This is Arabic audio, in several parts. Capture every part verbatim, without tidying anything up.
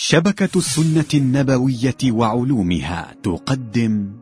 شبكة السنة النبوية وعلومها تقدم.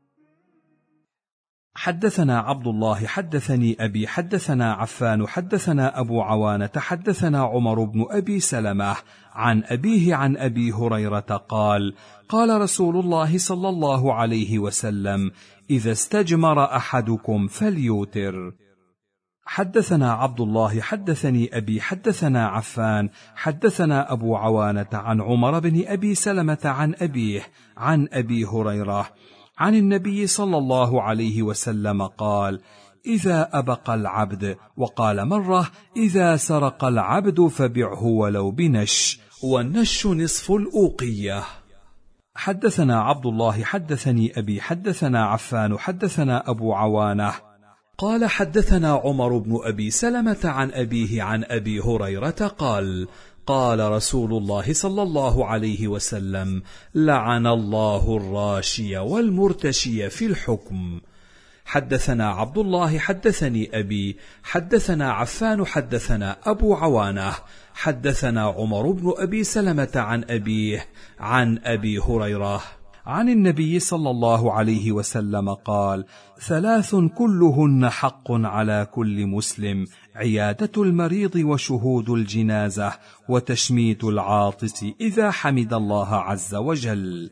حدثنا عبد الله حدثني أبي حدثنا عفان حدثنا أبو عوانة حدثنا عمر بن أبي سلمة عن أبيه عن أبي هريرة قال: قال رسول الله صلى الله عليه وسلم: إذا استجمر أحدكم فليوتر. حدثنا عبد الله حدثني أبي حدثنا عفان حدثنا أبو عوانة عن عمر بن أبي سلمة عن أبيه عن أبي هريرة عن النبي صلى الله عليه وسلم قال: إذا أبق العبد، وقال مرة: إذا سرق العبد فبعه ولو بنش، والنش نصف الأوقية. حدثنا عبد الله حدثني أبي حدثنا عفان حدثنا أبو عوانة قال: حدثنا عمر بن أبي سلمة عن أبيه عن أبي هريرة قال: قال رسول الله صلى الله عليه وسلم: لعن الله الراشي والمرتشي في الحكم. حدثنا عبد الله حدثني أبي حدثنا عفان حدثنا أبو عوانة حدثنا عمر بن أبي سلمة عن أبيه عن أبي هريرة عن النبي صلى الله عليه وسلم قال: ثلاث كلهن حق على كل مسلم: عيادة المريض وشهود الجنازة وتشميت العاطس إذا حمد الله عز وجل.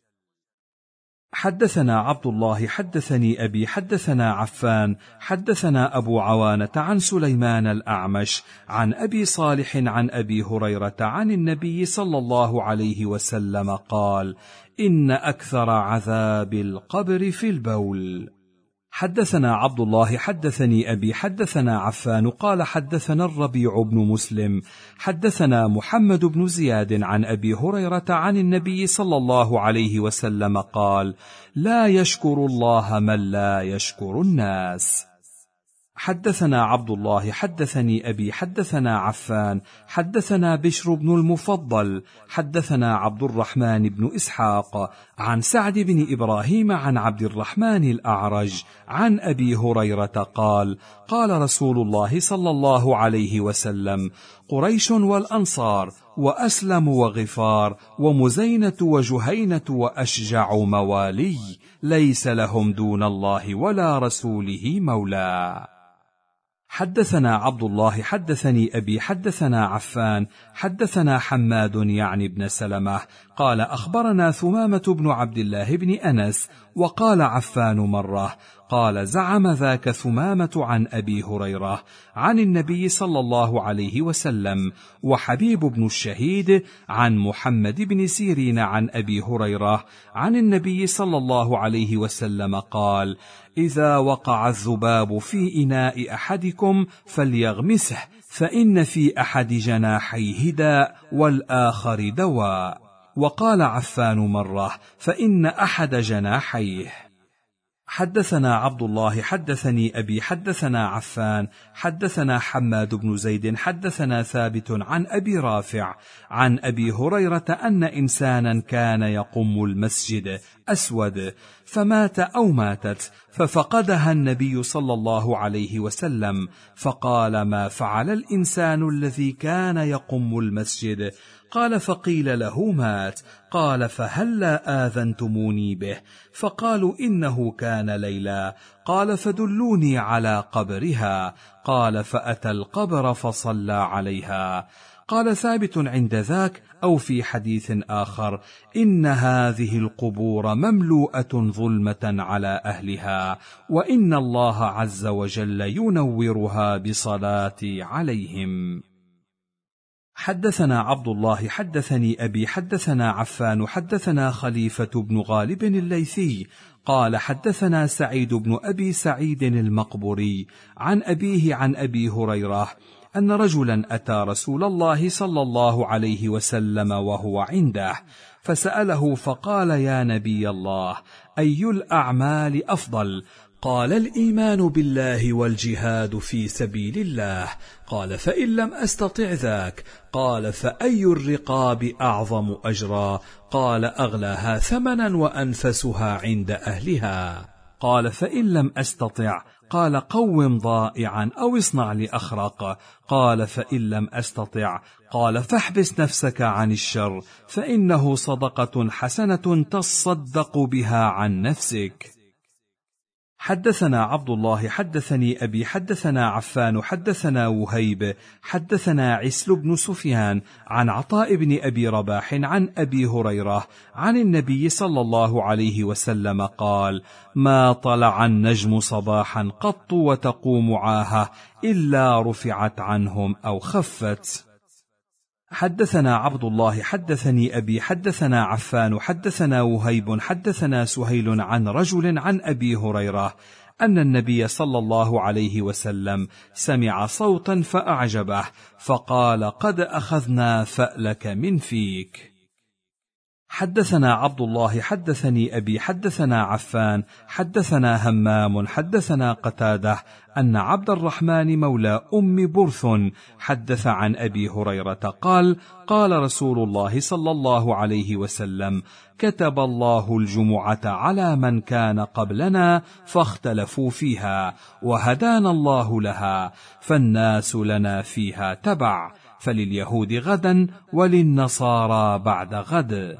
حدثنا عبد الله حدثني أبي حدثنا عفان حدثنا أبو عوانة عن سليمان الأعمش عن أبي صالح عن أبي هريرة عن النبي صلى الله عليه وسلم قال: إن أكثر عذاب القبر في البول. حدثنا عبد الله حدثني أبي حدثنا عفان قال: حدثنا الربيع بن مسلم حدثنا محمد بن زياد عن أبي هريرة عن النبي صلى الله عليه وسلم قال: لا يشكر الله من لا يشكر الناس. حدثنا عبد الله حدثني أبي حدثنا عفان حدثنا بشر بن المفضل حدثنا عبد الرحمن بن إسحاق عن سعد بن إبراهيم عن عبد الرحمن الأعرج عن أبي هريرة قال: قال رسول الله صلى الله عليه وسلم: قريش والأنصار وأسلم وغفار ومزينة وجهينة وأشجع موالي ليس لهم دون الله ولا رسوله مولى. حدثنا عبد الله حدثني أبي حدثنا عفان حدثنا حماد يعني بن سلمة قال: أخبرنا ثمامة بن عبد الله بن أنس. وقال عفان مرة قال: زعم ذاك ثمامة عن أبي هريرة عن النبي صلى الله عليه وسلم. وحبيب بن الشهيد عن محمد بن سيرين عن أبي هريرة عن النبي صلى الله عليه وسلم قال: إذا وقع الذباب في إناء أحدكم فليغمسه، فإن في أحد جناحيه داء والآخر دواء. وقال عفان مرة: فإن أحد جناحيه. حدثنا عبد الله حدثني أبي حدثنا عفان حدثنا حماد بن زيد حدثنا ثابت عن أبي رافع عن أبي هريرة أن إنسانا كان يقم المسجد أسود فمات أو ماتت، ففقدها النبي صلى الله عليه وسلم، فقال: ما فعل الإنسان الذي كان يقم المسجد؟ قال: فقيل له: مات. قال: فهلا آذنتموني به؟ فقالوا: إنه كان ليلا. قال: فدلوني على قبرها. قال: فأتى القبر فصلى عليها. قال ثابت عند ذاك أو في حديث آخر: إن هذه القبور مملوءة ظلمة على أهلها، وإن الله عز وجل ينورها بصلاة عليهم. حدثنا عبد الله حدثني أبي حدثنا عفان حدثنا خليفة بن غالب الليثي قال: حدثنا سعيد بن أبي سعيد المقبري عن أبيه عن أبي هريرة أن رجلا أتى رسول الله صلى الله عليه وسلم وهو عنده، فسأله فقال: يا نبي الله، أي الأعمال أفضل؟ قال: الإيمان بالله والجهاد في سبيل الله. قال: فإن لم أستطع ذاك؟ قال: فأي الرقاب أعظم أجرا؟ قال: أغلاها ثمنا وأنفسها عند أهلها. قال: فإن لم أستطع؟ قال: قوم ضائعا أو اصنع لأخرق. قال: فإن لم أستطع. قال: فاحبس نفسك عن الشر، فإنه صدقة حسنة تصدق بها عن نفسك. حدثنا عبد الله حدثني أبي حدثنا عفان حدثنا وهيب حدثنا عسل بن سفيان عن عطاء بن أبي رباح عن أبي هريرة عن النبي صلى الله عليه وسلم قال: ما طلع النجم صباحا قط وتقوم عاهة إلا رفعت عنهم أو خفت. حدثنا عبد الله حدثني أبي حدثنا عفان حدثنا وهيب حدثنا سهيل عن رجل عن أبي هريرة أن النبي صلى الله عليه وسلم سمع صوتا فأعجبه فقال: قد أخذنا فألك من فيك. حدثنا عبد الله حدثني أبي حدثنا عفان حدثنا همام حدثنا قتادة أن عبد الرحمن مولى أم برث حدث عن أبي هريرة قال: قال رسول الله صلى الله عليه وسلم: كتب الله الجمعة على من كان قبلنا فاختلفوا فيها، وهدانا الله لها، فالناس لنا فيها تبع، فلليهود غدا وللنصارى بعد غد.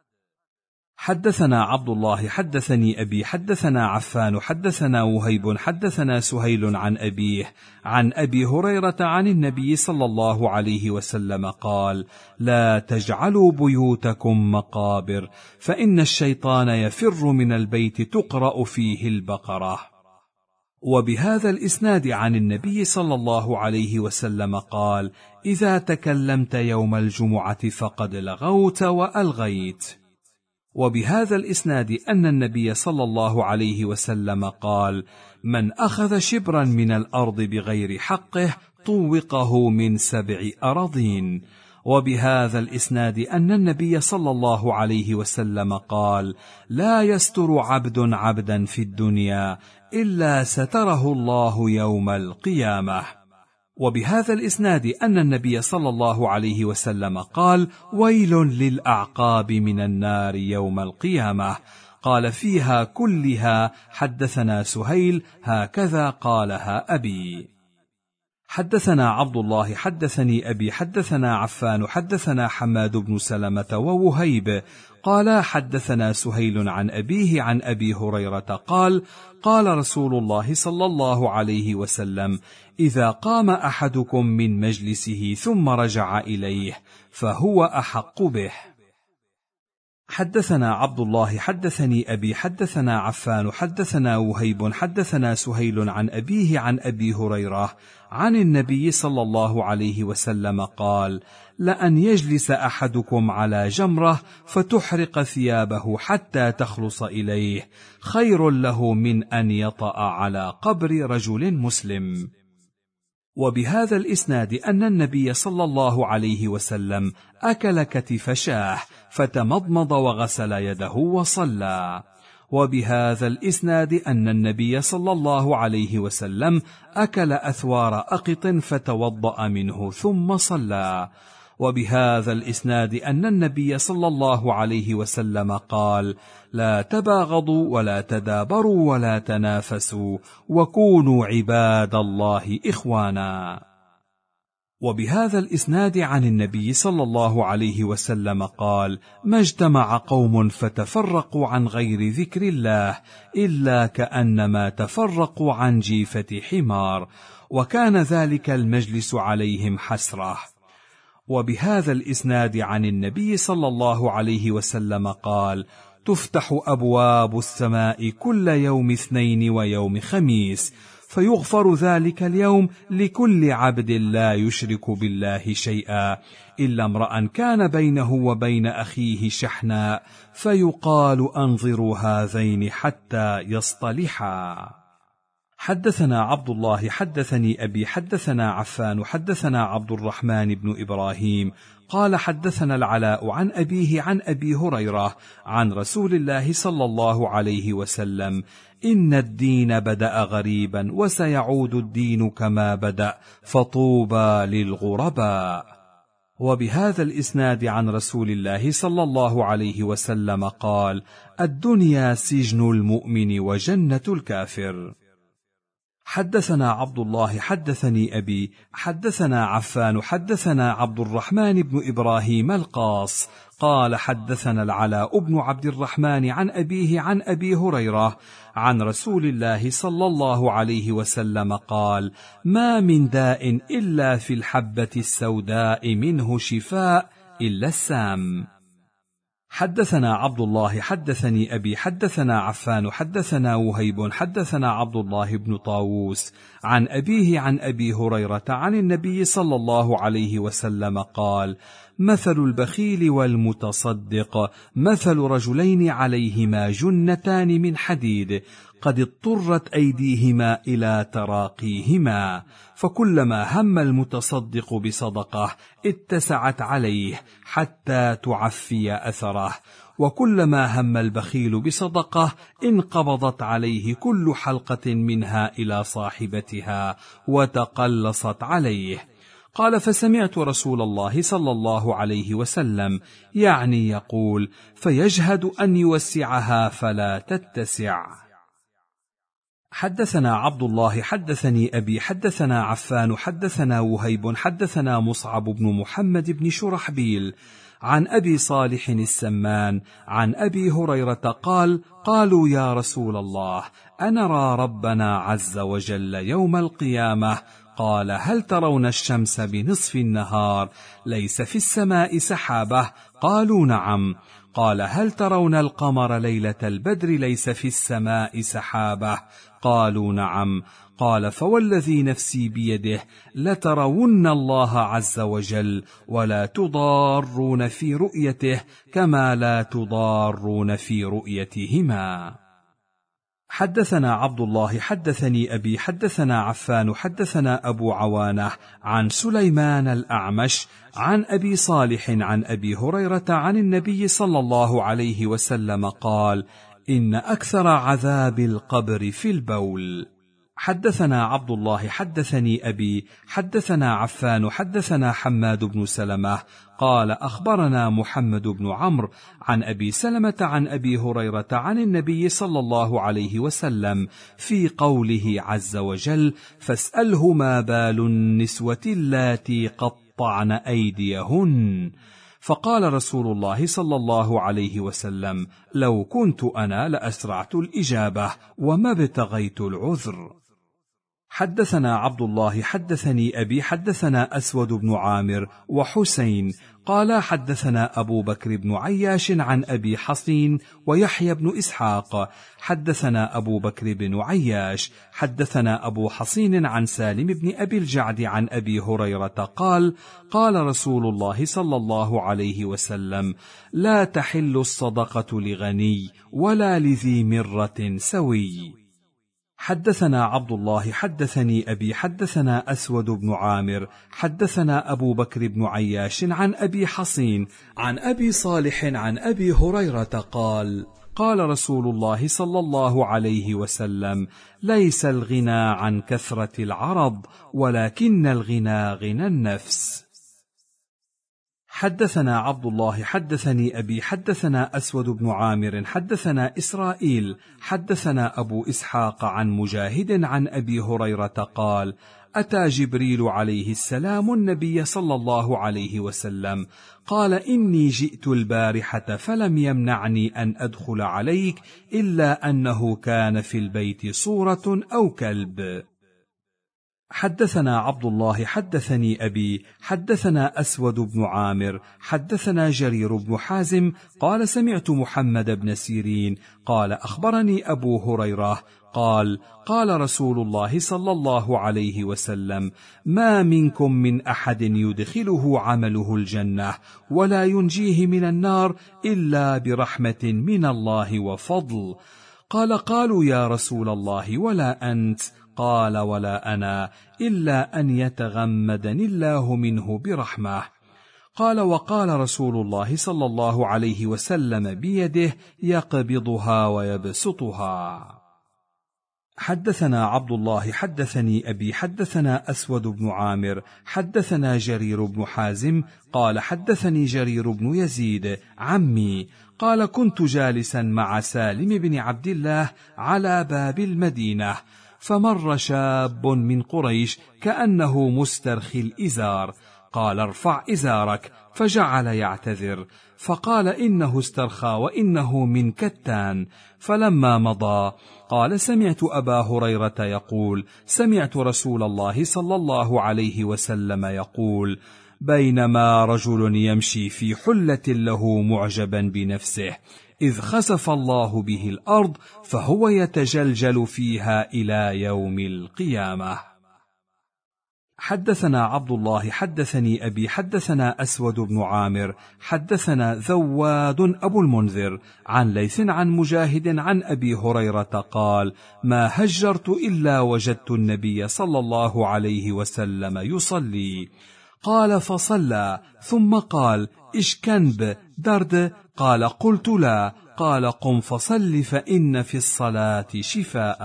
حدثنا عبد الله حدثني أبي حدثنا عفان حدثنا وهيب حدثنا سهيل عن أبيه عن أبي هريرة عن النبي صلى الله عليه وسلم قال: لا تجعلوا بيوتكم مقابر، فإن الشيطان يفر من البيت تقرأ فيه البقرة. وبهذا الإسناد عن النبي صلى الله عليه وسلم قال: إذا تكلمت يوم الجمعة فقد لغوت وألغيت. وبهذا الإسناد أن النبي صلى الله عليه وسلم قال: من أخذ شبرا من الأرض بغير حقه طوقه من سبع أراضين. وبهذا الإسناد أن النبي صلى الله عليه وسلم قال: لا يستر عبد عبدا في الدنيا إلا ستره الله يوم القيامة. وبهذا الإسناد أن النبي صلى الله عليه وسلم قال: ويل للأعقاب من النار يوم القيامة. قال فيها كلها حدثنا سهيل هكذا قالها أبي. حدثنا عبد الله حدثني أبي حدثنا عفان حدثنا حماد بن سلمة ووهيب قال حدثنا سهيل عن أبيه عن أبي هريرة قال: قال رسول الله صلى الله عليه وسلم: إذا قام أحدكم من مجلسه ثم رجع إليه فهو أحق به. حدثنا عبد الله حدثني أبي حدثنا عفان حدثنا وهيب حدثنا سهيل عن أبيه عن أبي هريرة عن النبي صلى الله عليه وسلم قال: لأن يجلس أحدكم على جمرة فتحرق ثيابه حتى تخلص إليه خير له من أن يطأ على قبر رجل مسلم. وبهذا الإسناد أن النبي صلى الله عليه وسلم أكل كتف شاه فتمضمض وغسل يده وصلى. وبهذا الإسناد أن النبي صلى الله عليه وسلم أكل أثوار أقط فتوضأ منه ثم صلى. وبهذا الإسناد أن النبي صلى الله عليه وسلم قال: لا تباغضوا ولا تدابروا ولا تنافسوا وكونوا عباد الله إخوانا. وبهذا الإسناد عن النبي صلى الله عليه وسلم قال: ما اجتمع قوم فتفرقوا عن غير ذكر الله إلا كأنما تفرقوا عن جيفة حمار، وكان ذلك المجلس عليهم حسرة. وبهذا الإسناد عن النبي صلى الله عليه وسلم قال: تفتح أبواب السماء كل يوم اثنين ويوم خميس، فيغفر ذلك اليوم لكل عبد لا يشرك بالله شيئا إلا امرأ كان بينه وبين أخيه شحناء، فيقال: أنظروا هذين حتى يصطلحا. حدثنا عبد الله حدثني أبي حدثنا عفان حدثنا عبد الرحمن بن إبراهيم قال حدثنا العلاء عن أبيه عن أبي هريرة عن رسول الله صلى الله عليه وسلم: إن الدين بدأ غريبا وسيعود الدين كما بدأ، فطوبى للغرباء. وبهذا الإسناد عن رسول الله صلى الله عليه وسلم قال: الدنيا سجن المؤمن وجنة الكافر. حدثنا عبد الله حدثني أبي حدثنا عفان حدثنا عبد الرحمن بن إبراهيم القاص قال حدثنا العلاء بن عبد الرحمن عن أبيه عن أبي هريرة عن رسول الله صلى الله عليه وسلم قال: ما من داء إلا في الحبة السوداء منه شفاء إلا السام. حدثنا عبد الله حدثني أبي حدثنا عفان حدثنا وهيب حدثنا عبد الله بن طاووس عن أبيه عن أبي هريرة عن النبي صلى الله عليه وسلم قال: مثل البخيل والمتصدق مثل رجلين عليهما جنتان من حديد قد اضطرت أيديهما إلى تراقيهما، فكلما هم المتصدق بصدقة اتسعت عليه حتى تعفي أثره، وكلما هم البخيل بصدقة انقبضت عليه كل حلقة منها إلى صاحبتها وتقلصت عليه. قال: فسمعت رسول الله صلى الله عليه وسلم يعني يقول: فيجهد أن يوسعها فلا تتسع. حدثنا عبد الله حدثني أبي حدثنا عفان حدثنا وهيب حدثنا مصعب بن محمد بن شرحبيل عن أبي صالح السمان عن أبي هريرة قال: قالوا يا رسول الله أنرى ربنا عز وجل يوم القيامة؟ قال: هل ترون الشمس بنصف النهار ليس في السماء سحابة؟ قالوا نعم. قال: هل ترون القمر ليلة البدر ليس في السماء سحابة؟ قالوا نعم. قال: فوالذي نفسي بيده لترون الله عز وجل ولا تضارون في رؤيته كما لا تضارون في رؤيتهما. حدثنا عبد الله حدثني أبي حدثنا عفان حدثنا أبو عوانة عن سليمان الأعمش عن أبي صالح عن أبي هريرة عن النبي صلى الله عليه وسلم قال: إن أكثر عذاب القبر في البول. حدثنا عبد الله حدثني أبي حدثنا عفان حدثنا حماد بن سلمة قال: أخبرنا محمد بن عمرو عن أبي سلمة عن أبي هريرة عن النبي صلى الله عليه وسلم في قوله عز وجل: فاسأله ما بال النسوة اللاتي قطعن أيديهن. فقال رسول الله صلى الله عليه وسلم: لو كنت أنا لأسرعت الإجابة وما ابتغيت العذر. حدثنا عبد الله حدثني أبي حدثنا أسود بن عامر وحسين قال: حدثنا أبو بكر بن عياش عن أبي حصين ويحيى بن إسحاق حدثنا أبو بكر بن عياش حدثنا أبو حصين عن سالم بن أبي الجعد عن أبي هريرة قال: قال رسول الله صلى الله عليه وسلم: لا تحل الصدقة لغني ولا لذي مرة سوي. حدثنا عبد الله حدثني أبي حدثنا أسود بن عامر حدثنا أبو بكر بن عياش عن أبي حصين عن أبي صالح عن أبي هريرة قال: قال رسول الله صلى الله عليه وسلم: ليس الغنى عن كثرة العرض ولكن الغنى غنى النفس. حدثنا عبد الله حدثني أبي حدثنا أسود بن عامر حدثنا إسرائيل حدثنا أبو إسحاق عن مجاهد عن أبي هريرة قال: أتى جبريل عليه السلام النبي صلى الله عليه وسلم قال: إني جئت البارحة فلم يمنعني أن أدخل عليك إلا أنه كان في البيت صورة أو كلب. حدثنا عبد الله حدثني أبي حدثنا أسود بن عامر حدثنا جرير بن حازم قال: سمعت محمد بن سيرين قال: أخبرني أبو هريرة قال: قال رسول الله صلى الله عليه وسلم: ما منكم من أحد يدخله عمله الجنة ولا ينجيه من النار إلا برحمة من الله وفضل. قال: قالوا يا رسول الله ولا أنت؟ قال: ولا أنا إلا أن يتغمدني الله منه برحمة. قال: وقال رسول الله صلى الله عليه وسلم بيده يقبضها ويبسطها. حدثنا عبد الله حدثني أبي حدثنا أسود بن عامر حدثنا جرير بن حازم قال: حدثني جرير بن يزيد عمي قال: كنت جالسا مع سالم بن عبد الله على باب المدينة، فمر شاب من قريش كأنه مسترخي الإزار، قال ارفع إزارك، فجعل يعتذر، فقال إنه استرخى وإنه من كتان. فلما مضى قال سمعت أبا هريرة يقول سمعت رسول الله صلى الله عليه وسلم يقول بينما رجل يمشي في حلة له معجبا بنفسه إذ خسف الله به الأرض فهو يتجلجل فيها إلى يوم القيامة. حدثنا عبد الله حدثني أبي حدثنا أسود بن عامر حدثنا ذواد أبو المنذر عن ليث عن مجاهد عن أبي هريرة قال ما هجرت إلا وجدت النبي صلى الله عليه وسلم يصلي. قال فصلى ثم قال إشكنب درد؟ قال قلت لا. قال قم فصل فإن في الصلاة شفاء.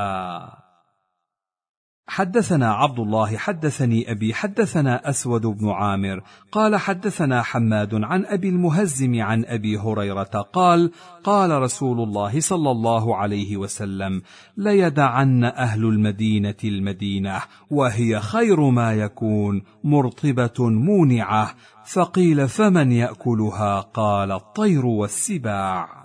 حدثنا عبد الله حدثني أبي حدثنا أسود بن عامر قال حدثنا حماد عن أبي المهزم عن أبي هريرة قال قال رسول الله صلى الله عليه وسلم ليدعن أهل المدينة المدينة وهي خير ما يكون مرطبة مونعة. فقيل فمن يأكلها؟ قال الطير والسباع.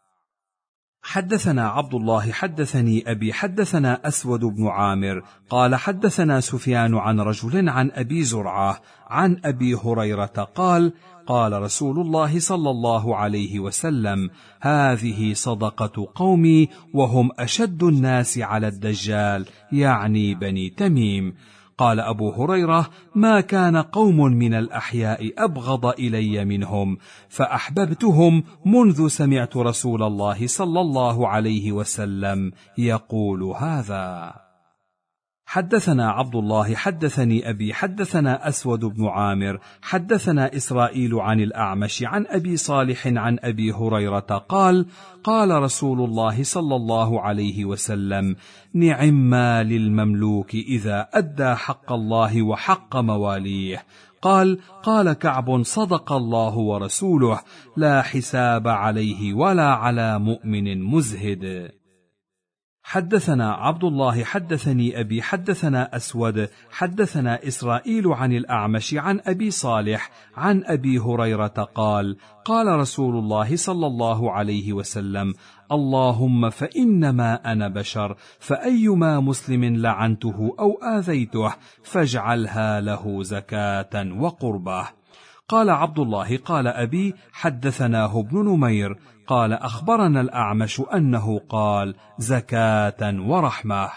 حدثنا عبد الله حدثني أبي حدثنا أسود بن عامر قال حدثنا سفيان عن رجل عن أبي زرعة عن أبي هريرة قال قال رسول الله صلى الله عليه وسلم هذه صدقة قومي وهم أشد الناس على الدجال، يعني بني تميم. قال أبو هريرة ما كان قوم من الأحياء أبغض إلي منهم، فأحببتهم منذ سمعت رسول الله صلى الله عليه وسلم يقول هذا. حدثنا عبد الله حدثني أبي حدثنا أسود بن عامر حدثنا إسرائيل عن الأعمش عن أبي صالح عن أبي هريرة قال قال رسول الله صلى الله عليه وسلم نعما للمملوك إذا أدى حق الله وحق مواليه. قال قال كعب صدق الله ورسوله لا حساب عليه ولا على مؤمن مزهد. حدثنا عبد الله حدثني أبي حدثنا أسود حدثنا إسرائيل عن الأعمش عن أبي صالح عن أبي هريرة قال قال رسول الله صلى الله عليه وسلم اللهم فإنما أنا بشر فأيما مسلم لعنته أو آذيته فاجعلها له زكاة وقربة. قال عبد الله قال أبي حدثناه ابن نمير قال أخبرنا الأعمش أنه قال زكاة ورحمة.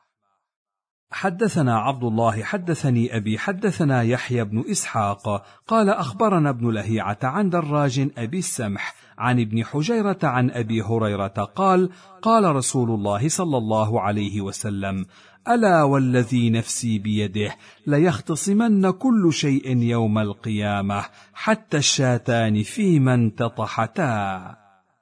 حدثنا عبد الله حدثني أبي حدثنا يحيى بن إسحاق قال أخبرنا ابن لهيعة عن دراج أبي السمح عن ابن حجيرة عن أبي هريرة قال قال رسول الله صلى الله عليه وسلم ألا والذي نفسي بيده ليختصمن كل شيء يوم القيامة حتى الشاتان فيما انتطحتا.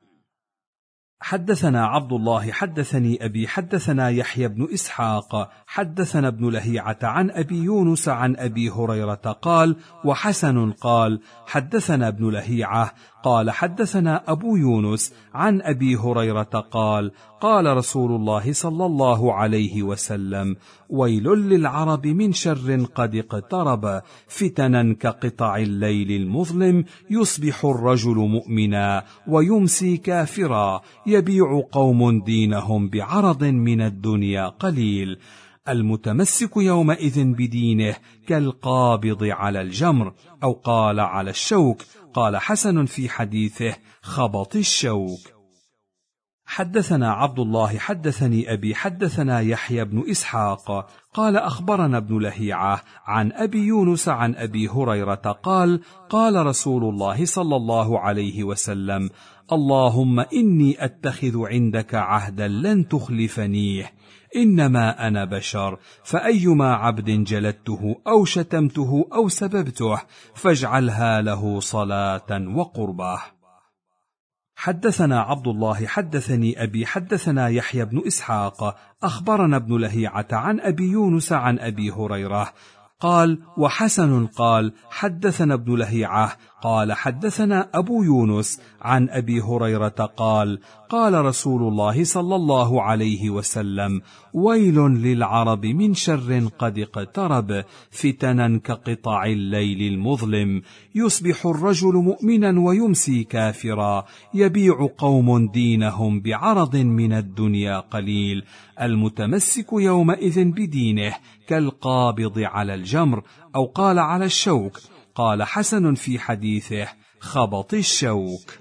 حدثنا عبد الله حدثني أبي حدثنا يحيى بن إسحاق حدثنا ابن لهيعة عن أبي يونس عن أبي هريرة قال وحسن قال حدثنا ابن لهيعة قال حدثنا أبو يونس عن أبي هريرة قال قال رسول الله صلى الله عليه وسلم ويل للعرب من شر قد اقترب فتنا كقطع الليل المظلم يصبح الرجل مؤمنا ويمسي كافرا يبيع قوم دينهم بعرض من الدنيا قليل المتمسك يومئذ بدينه كالقابض على الجمر أو قال على الشوك. قال حسن في حديثه خبط الشوك. حدثنا عبد الله حدثني أبي حدثنا يحيى بن إسحاق قال أخبرنا ابن لهيعة عن أبي يونس عن أبي هريرة قال قال رسول الله صلى الله عليه وسلم اللهم إني أتخذ عندك عهدا لن تخلفنيه إنما أنا بشر فأيما عبد جلدته أو شتمته أو سببته فاجعلها له صلاة وقربة. حدثنا عبد الله حدثني أبي حدثنا يحيى بن إسحاق أخبرنا ابن لهيعة عن أبي يونس عن أبي هريرة قال وحسن قال حدثنا ابن لهيعة قال حدثنا أبو يونس عن أبي هريرة قال قال رسول الله صلى الله عليه وسلم: ويل للعرب من شر قد اقترب، فتنا كقطع الليل المظلم، يصبح الرجل مؤمنا ويمسي كافرا، يبيع قوم دينهم بعرض من الدنيا قليل، المتمسك يومئذ بدينه كالقابض على الجمر، أو قال على الشوك. قال حسن في حديثه: خبط الشوك.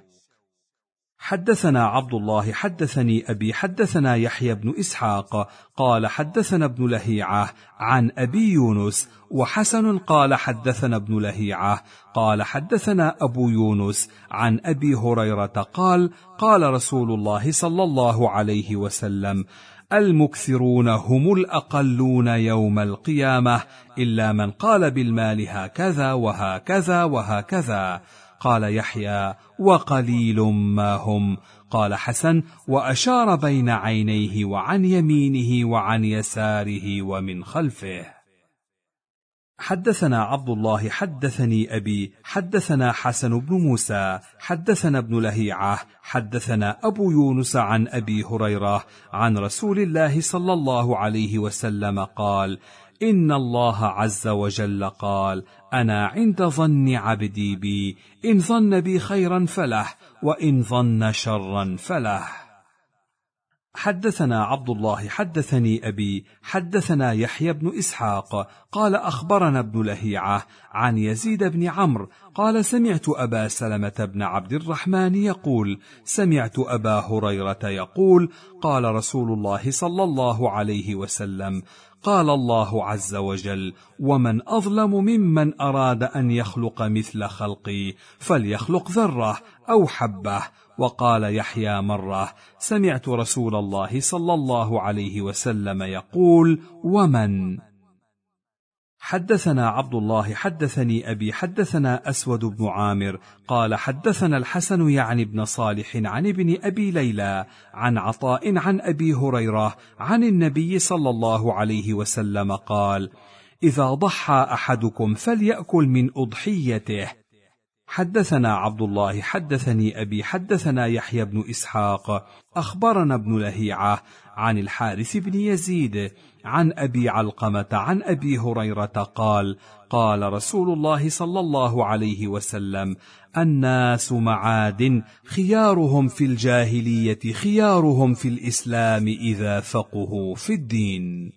حدثنا عبد الله حدثني أبي حدثنا يحيى بن إسحاق قال حدثنا ابن لهيعة عن أبي يونس، وحسن قال حدثنا ابن لهيعة قال حدثنا أبو يونس عن أبي هريرة قال قال رسول الله صلى الله عليه وسلم: المكثرون هم الأقلون يوم القيامة، إلا من قال بالمال هكذا وهكذا وهكذا. قال يحيى: وقليل ما هم. قال حسن: وأشار بين عينيه وعن يمينه وعن يساره ومن خلفه. حدثنا عبد الله حدثني أبي حدثنا حسن بن موسى حدثنا ابن لهيعة حدثنا أبو يونس عن أبي هريرة عن رسول الله صلى الله عليه وسلم قال: إن الله عز وجل قال: أنا عند ظن عبدي بي، إن ظن بي خيرا فله، وإن ظن شرا فله. حدثنا عبد الله حدثني أبي حدثنا يحيى بن إسحاق قال أخبرنا ابن لهيعة عن يزيد بن عمرو قال: سمعت أبا سلمة بن عبد الرحمن يقول: سمعت أبا هريرة يقول: قال رسول الله صلى الله عليه وسلم: قال الله عز وجل: ومن أظلم ممن أراد أن يخلق مثل خلقي، فليخلق ذرة أو حبة. وقال يحيى مرة: سمعت رسول الله صلى الله عليه وسلم يقول: ومن. حدثنا عبد الله حدثني أبي حدثنا أسود بن عامر قال حدثنا الحسن يعني بن صالح عن ابن أبي ليلى عن عطاء عن أبي هريرة عن النبي صلى الله عليه وسلم قال: إذا ضحى أحدكم فليأكل من أضحيته. حدثنا عبد الله حدثني أبي حدثنا يحيى بن إسحاق أخبرنا ابن لهيعة عن الحارث بن يزيد عن أبي علقمة عن أبي هريرة قال: قال رسول الله صلى الله عليه وسلم: الناس معادن، خيارهم في الجاهلية خيارهم في الإسلام إذا فقهوا في الدين.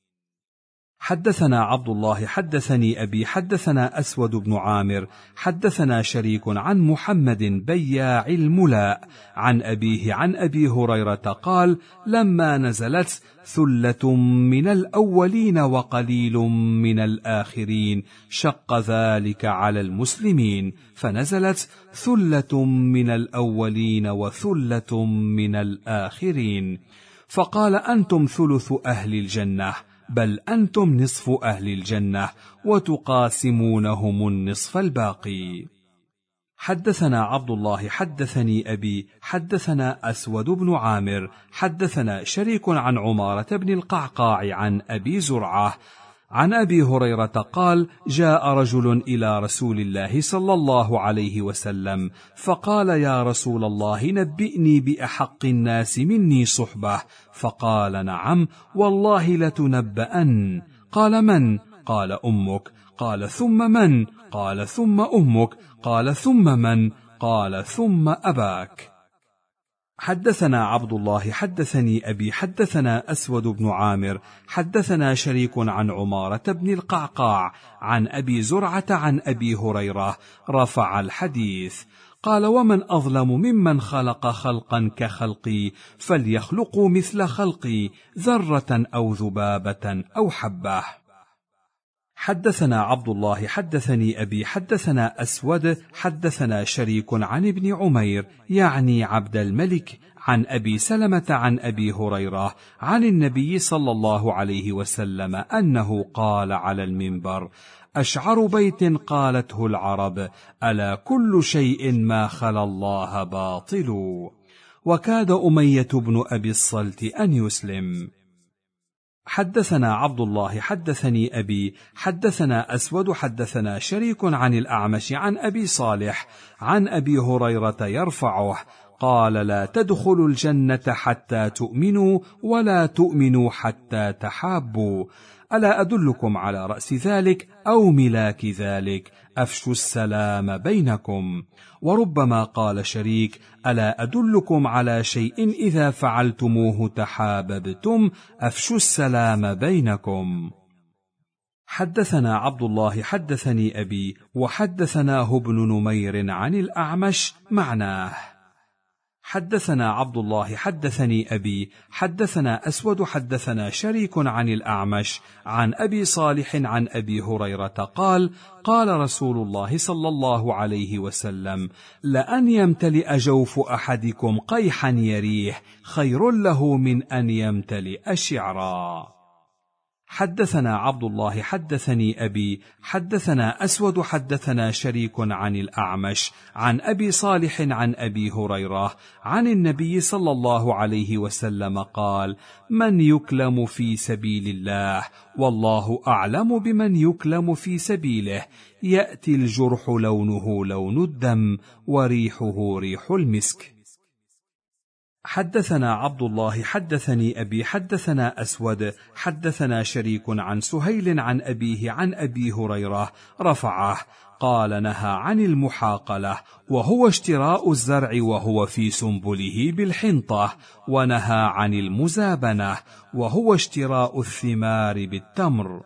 حدثنا عبد الله حدثني أبي حدثنا أسود بن عامر حدثنا شريك عن محمد بياع الملاء عن أبيه عن أبي هريرة قال: لما نزلت ثلة من الأولين وقليل من الآخرين شق ذلك على المسلمين، فنزلت ثلة من الأولين وثلة من الآخرين، فقال: أنتم ثلث أهل الجنة، بل أنتم نصف أهل الجنة، وتقاسمونهم النصف الباقي. حدثنا عبد الله حدثني أبي حدثنا أسود بن عامر حدثنا شريك عن عمارة بن القعقاع عن أبي زرعة عن أبي هريرة قال: جاء رجل إلى رسول الله صلى الله عليه وسلم فقال: يا رسول الله، نبئني بأحق الناس مني صحبة. فقال: نعم والله لتنبأن. قال: من؟ قال: أمك. قال: ثم من؟ قال: ثم أمك. قال: ثم من؟ قال: ثم أباك. حدثنا عبد الله حدثني أبي حدثنا أسود بن عامر حدثنا شريك عن عمارة بن القعقاع عن أبي زرعة عن أبي هريرة رفع الحديث. قال: ومن أظلم ممن خلق خلقا كخلقي، فليخلقوا مثل خلقي، ذرة أو ذبابة أو حبة. حدثنا عبد الله حدثني أبي حدثنا أسود حدثنا شريك عن ابن عمير يعني عبد الملك عن أبي سلمة عن أبي هريرة عن النبي صلى الله عليه وسلم أنه قال على المنبر: أشعر بيت قالته العرب: ألا كل شيء ما خلا الله باطل. وكاد أمية بن أبي الصلت أن يسلم. حدثنا عبد الله حدثني أبي حدثنا أسود حدثنا شريك عن الأعمش عن أبي صالح عن أبي هريرة يرفعه قال: لا تدخلوا الجنة حتى تؤمنوا ولا تؤمنوا حتى تحابوا. ألا أدلكم على رأس ذلك أو ملاك ذلك؟ أفشوا السلام بينكم. وربما قال شريك: ألا أدلكم على شيء إذا فعلتموه تحاببتم؟ أفشوا السلام بينكم. حدثنا عبد الله حدثني أبي وحدثناه ابن نمير عن الأعمش معناه. حدثنا عبد الله حدثني أبي حدثنا أسود حدثنا شريك عن الأعمش عن أبي صالح عن أبي هريرة قال: قال رسول الله صلى الله عليه وسلم: لأن يمتلئ جوف أحدكم قيحا يريح خير له من أن يمتلئ شعرا. حدثنا عبد الله حدثني أبي حدثنا أسود حدثنا شريك عن الأعمش عن أبي صالح عن أبي هريرة عن النبي صلى الله عليه وسلم قال: من يكلم في سبيل الله والله أعلم بمن يكلم في سبيله، يأتي الجرح لونه لون الدم وريحه ريح المسك. حدثنا عبد الله حدثني أبي حدثنا أسود حدثنا شريك عن سهيل عن أبيه عن أبي هريرة رفعه قال: نهى عن المحاقلة وهو اشتراء الزرع وهو في سنبله بالحنطة، ونهى عن المزابنة وهو اشتراء الثمار بالتمر.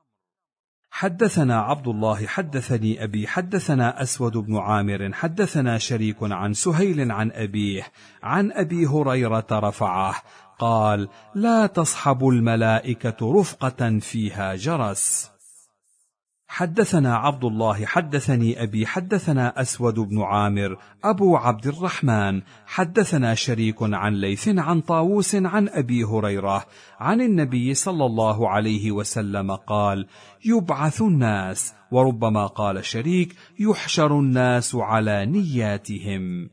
حدثنا عبد الله حدثني أبي حدثنا أسود بن عامر حدثنا شريك عن سهيل عن أبيه عن أبي هريرة رفعه قال: لا تصحب الملائكة رفقة فيها جرس. حدثنا عبد الله حدثني أبي حدثنا أسود بن عامر أبو عبد الرحمن حدثنا شريك عن ليث عن طاووس عن أبي هريرة عن النبي صلى الله عليه وسلم قال: يبعث الناس. وربما قال شريك: يحشر الناس على نياتهم.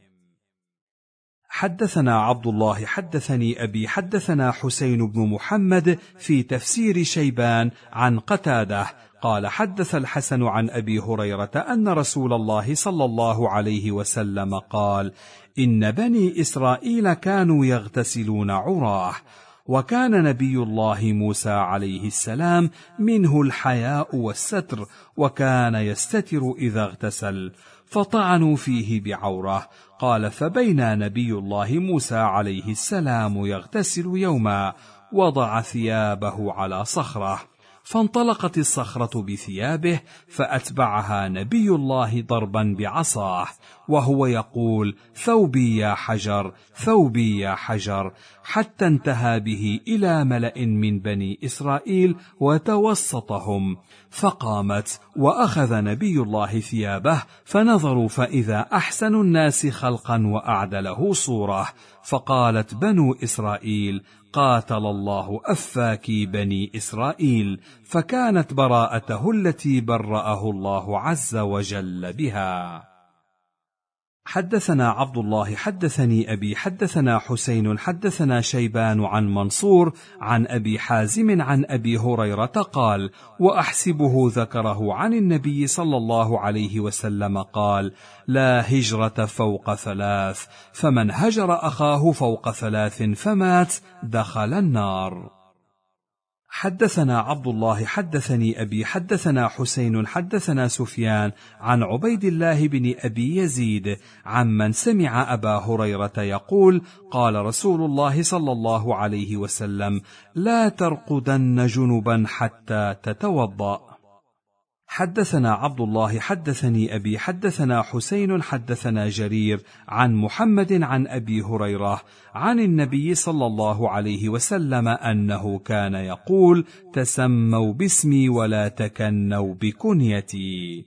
حدثنا عبد الله حدثني أبي حدثنا حسين بن محمد في تفسير شيبان عن قتادة قال: حدث الحسن عن أبي هريرة أن رسول الله صلى الله عليه وسلم قال: إن بني إسرائيل كانوا يغتسلون عراه، وكان نبي الله موسى عليه السلام منه الحياء والستر، وكان يستتر إذا اغتسل، فطعنوا فيه بعوره. قال: فبينا نبي الله موسى عليه السلام يغتسل يوما وضع ثيابه على صخرة، فانطلقت الصخرة بثيابه فأتبعها نبي الله ضربا بعصاه وهو يقول: ثوبي يا حجر ثوبي يا حجر، حتى انتهى به إلى ملأ من بني إسرائيل وتوسطهم، فقامت وأخذ نبي الله ثيابه فنظروا فإذا أحسن الناس خلقا وأعدله صورة، فقالت بنو إسرائيل: قاتل الله أفاكي بني إسرائيل، فكانت براءته التي برأه الله عز وجل بها. حدثنا عبد الله حدثني أبي حدثنا حسين حدثنا شيبان عن منصور عن أبي حازم عن أبي هريرة قال: وأحسبه ذكره عن النبي صلى الله عليه وسلم قال: لا هجرة فوق ثلاث، فمن هجر أخاه فوق ثلاث فمات دخل النار. حدثنا عبد الله حدثني أبي حدثنا حسين حدثنا سفيان عن عبيد الله بن أبي يزيد عمن سمع أبا هريرة يقول: قال رسول الله صلى الله عليه وسلم: لا ترقدن جنبا حتى تتوضأ. حدثنا عبد الله حدثني أبي حدثنا حسين حدثنا جرير عن محمد عن أبي هريرة عن النبي صلى الله عليه وسلم أنه كان يقول: تسموا باسمي ولا تكنوا بكنيتي.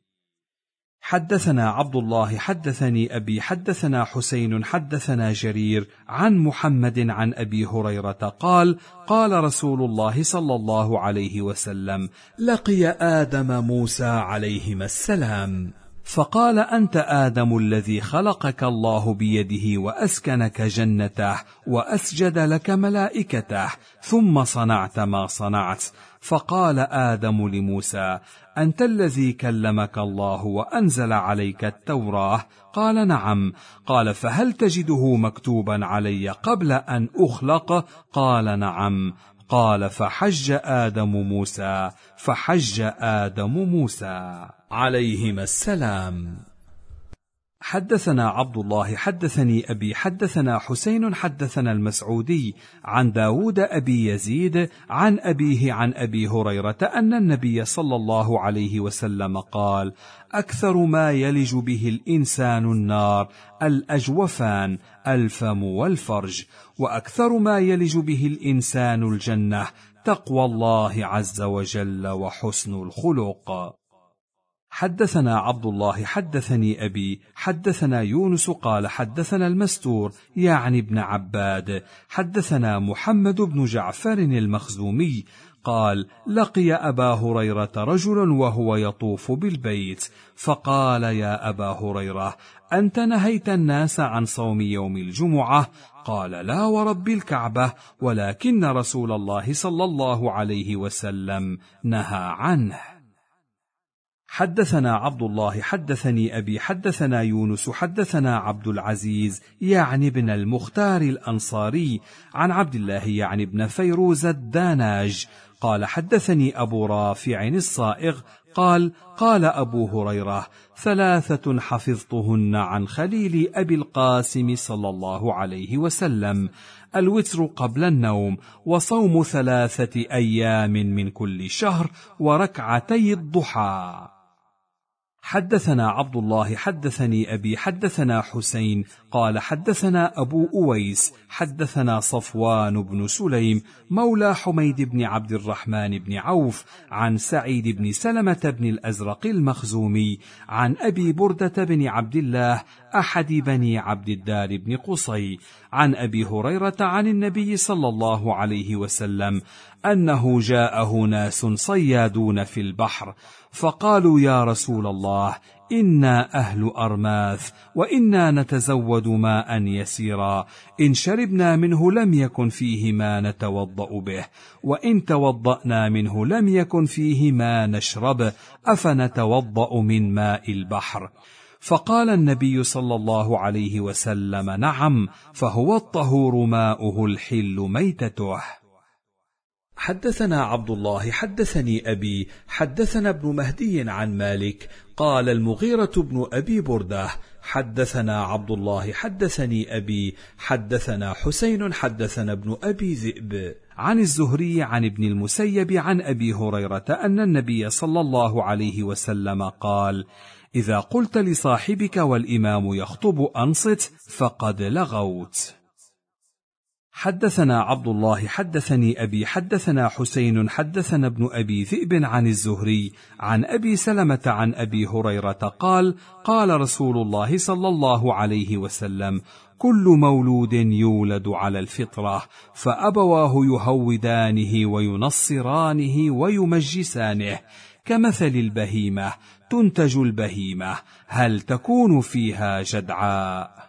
حدثنا عبد الله حدثني أبي حدثنا حسين حدثنا جرير عن محمد عن أبي هريرة قال: قال رسول الله صلى الله عليه وسلم: لقي آدم موسى عليهما السلام، فقال: أنت آدم الذي خلقك الله بيده وأسكنك جنته وأسجد لك ملائكته، ثم صنعت ما صنعت. فقال آدم لموسى: أنت الذي كلمك الله وأنزل عليك التوراة؟ قال: نعم. قال: فهل تجده مكتوبا علي قبل أن أخلق؟ قال: نعم. قال: فحج آدم موسى فحج آدم موسى عليهما السلام. حدثنا عبد الله حدثني أبي حدثنا حسين حدثنا المسعودي عن داود أبي يزيد عن أبيه عن أبي هريرة أن النبي صلى الله عليه وسلم قال: أكثر ما يلج به الإنسان النار الأجوفان الفم والفرج، وأكثر ما يلج به الإنسان الجنة تقوى الله عز وجل وحسن الخلق. حدثنا عبد الله حدثني أبي حدثنا يونس قال حدثنا المستور يعني ابن عباد حدثنا محمد بن جعفر المخزومي قال: لقي أبا هريرة رجل وهو يطوف بالبيت، فقال: يا أبا هريرة، أنت نهيت الناس عن صوم يوم الجمعة؟ قال: لا ورب الكعبة، ولكن رسول الله صلى الله عليه وسلم نهى عنه. حدثنا عبد الله حدثني أبي حدثنا يونس حدثنا عبد العزيز يعني بن المختار الأنصاري عن عبد الله يعني بن فيروز الداناج قال: حدثني أبو رافع الصائغ قال: قال أبو هريرة: ثلاثة حفظتهن عن خليل أبي القاسم صلى الله عليه وسلم: الوتر قبل النوم، وصوم ثلاثة أيام من كل شهر، وركعتي الضحى. حدثنا عبد الله حدثني أبي حدثنا حسين قال: حدثنا أبو أويس حدثنا صفوان بن سليم مولى حميد بن عبد الرحمن بن عوف عن سعيد بن سلمة بن الأزرق المخزومي عن أبي بردة بن عبد الله أحد بني عبد الدار بن قصي عن أبي هريرة عن النبي صلى الله عليه وسلم أنه جاءه ناس صيادون في البحر، فقالوا: يا رسول الله، إنا أهل أرماث، وإنا نتزود ماء يسيرا، إن شربنا منه لم يكن فيه ما نتوضأ به، وإن توضأنا منه لم يكن فيه ما نشرب، أفنتوضأ من ماء البحر؟ فقال النبي صلى الله عليه وسلم: نعم، فهو الطهور ماؤه الحل ميتته. حدثنا عبد الله حدثني أبي حدثنا ابن مهدي عن مالك قال: المغيرة بن أبي بردة حدثنا عبد الله حدثني أبي حدثنا حسين حدثنا ابن أبي ذئب عن الزهري عن ابن المسيب عن أبي هريرة أن النبي صلى الله عليه وسلم قال: إذا قلت لصاحبك والإمام يخطب أنصت فقد لغوت. حدثنا عبد الله حدثني أبي حدثنا حسين حدثنا ابن أبي ذئب عن الزهري عن أبي سلمة عن أبي هريرة قال: قال رسول الله صلى الله عليه وسلم: كل مولود يولد على الفطرة، فأبواه يهودانه وينصرانه ويمجسانه، كمثل البهيمة تنتج البهيمة، هل تكون فيها جدعاء؟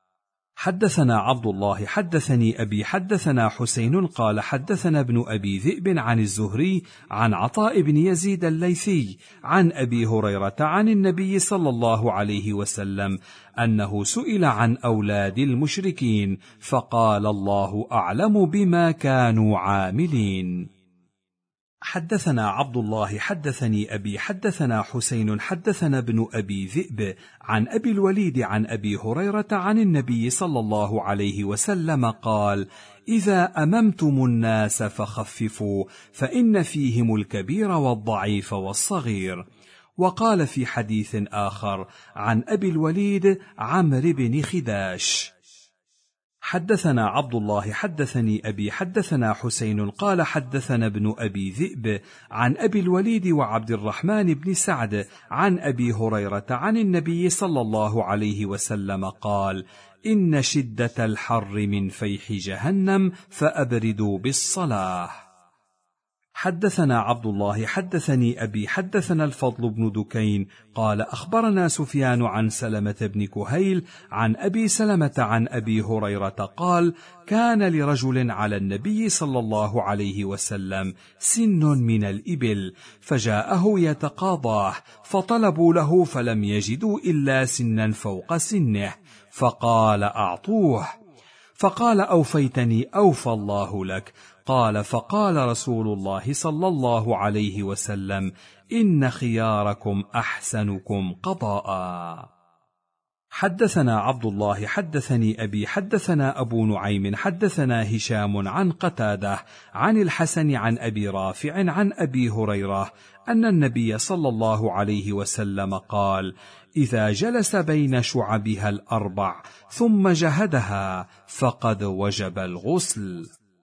حدثنا عبد الله حدثني أبي حدثنا حسين قال: حدثنا ابن أبي ذئب عن الزهري عن عطاء بن يزيد الليثي عن أبي هريرة عن النبي صلى الله عليه وسلم أنه سئل عن أولاد المشركين فقال: الله أعلم بما كانوا عاملين. حدثنا عبد الله حدثني أبي حدثنا حسين حدثنا ابن أبي ذئب عن أبي الوليد عن أبي هريرة عن النبي صلى الله عليه وسلم قال: إذا أممتم الناس فخففوا، فإن فيهم الكبير والضعيف والصغير. وقال في حديث آخر عن أبي الوليد عمرو بن خداش. حدثنا عبد الله حدثني أبي حدثنا حسين قال: حدثنا ابن أبي ذئب عن أبي الوليد وعبد الرحمن بن سعد عن أبي هريرة عن النبي صلى الله عليه وسلم قال: إن شدة الحر من فيح جهنم، فأبردوا بالصلاة. حدثنا عبد الله حدثني أبي حدثنا الفضل بن دكين قال أخبرنا سفيان عن سلمة بن كهيل عن أبي سلمة عن أبي هريرة قال كان لرجل على النبي صلى الله عليه وسلم سن من الإبل فجاءه يتقاضاه فطلبوا له فلم يجدوا إلا سنا فوق سنه فقال أعطوه فقال أوفيتني أوفى الله لك. قال فقال رسول الله صلى الله عليه وسلم إن خياركم أحسنكم قضاء. حدثنا عبد الله حدثني أبي حدثنا أبو نعيم حدثنا هشام عن قتادة عن الحسن عن أبي رافع عن أبي هريرة أن النبي صلى الله عليه وسلم قال إذا جلس بين شعبها الأربع ثم جهدها فقد وجب الغسل.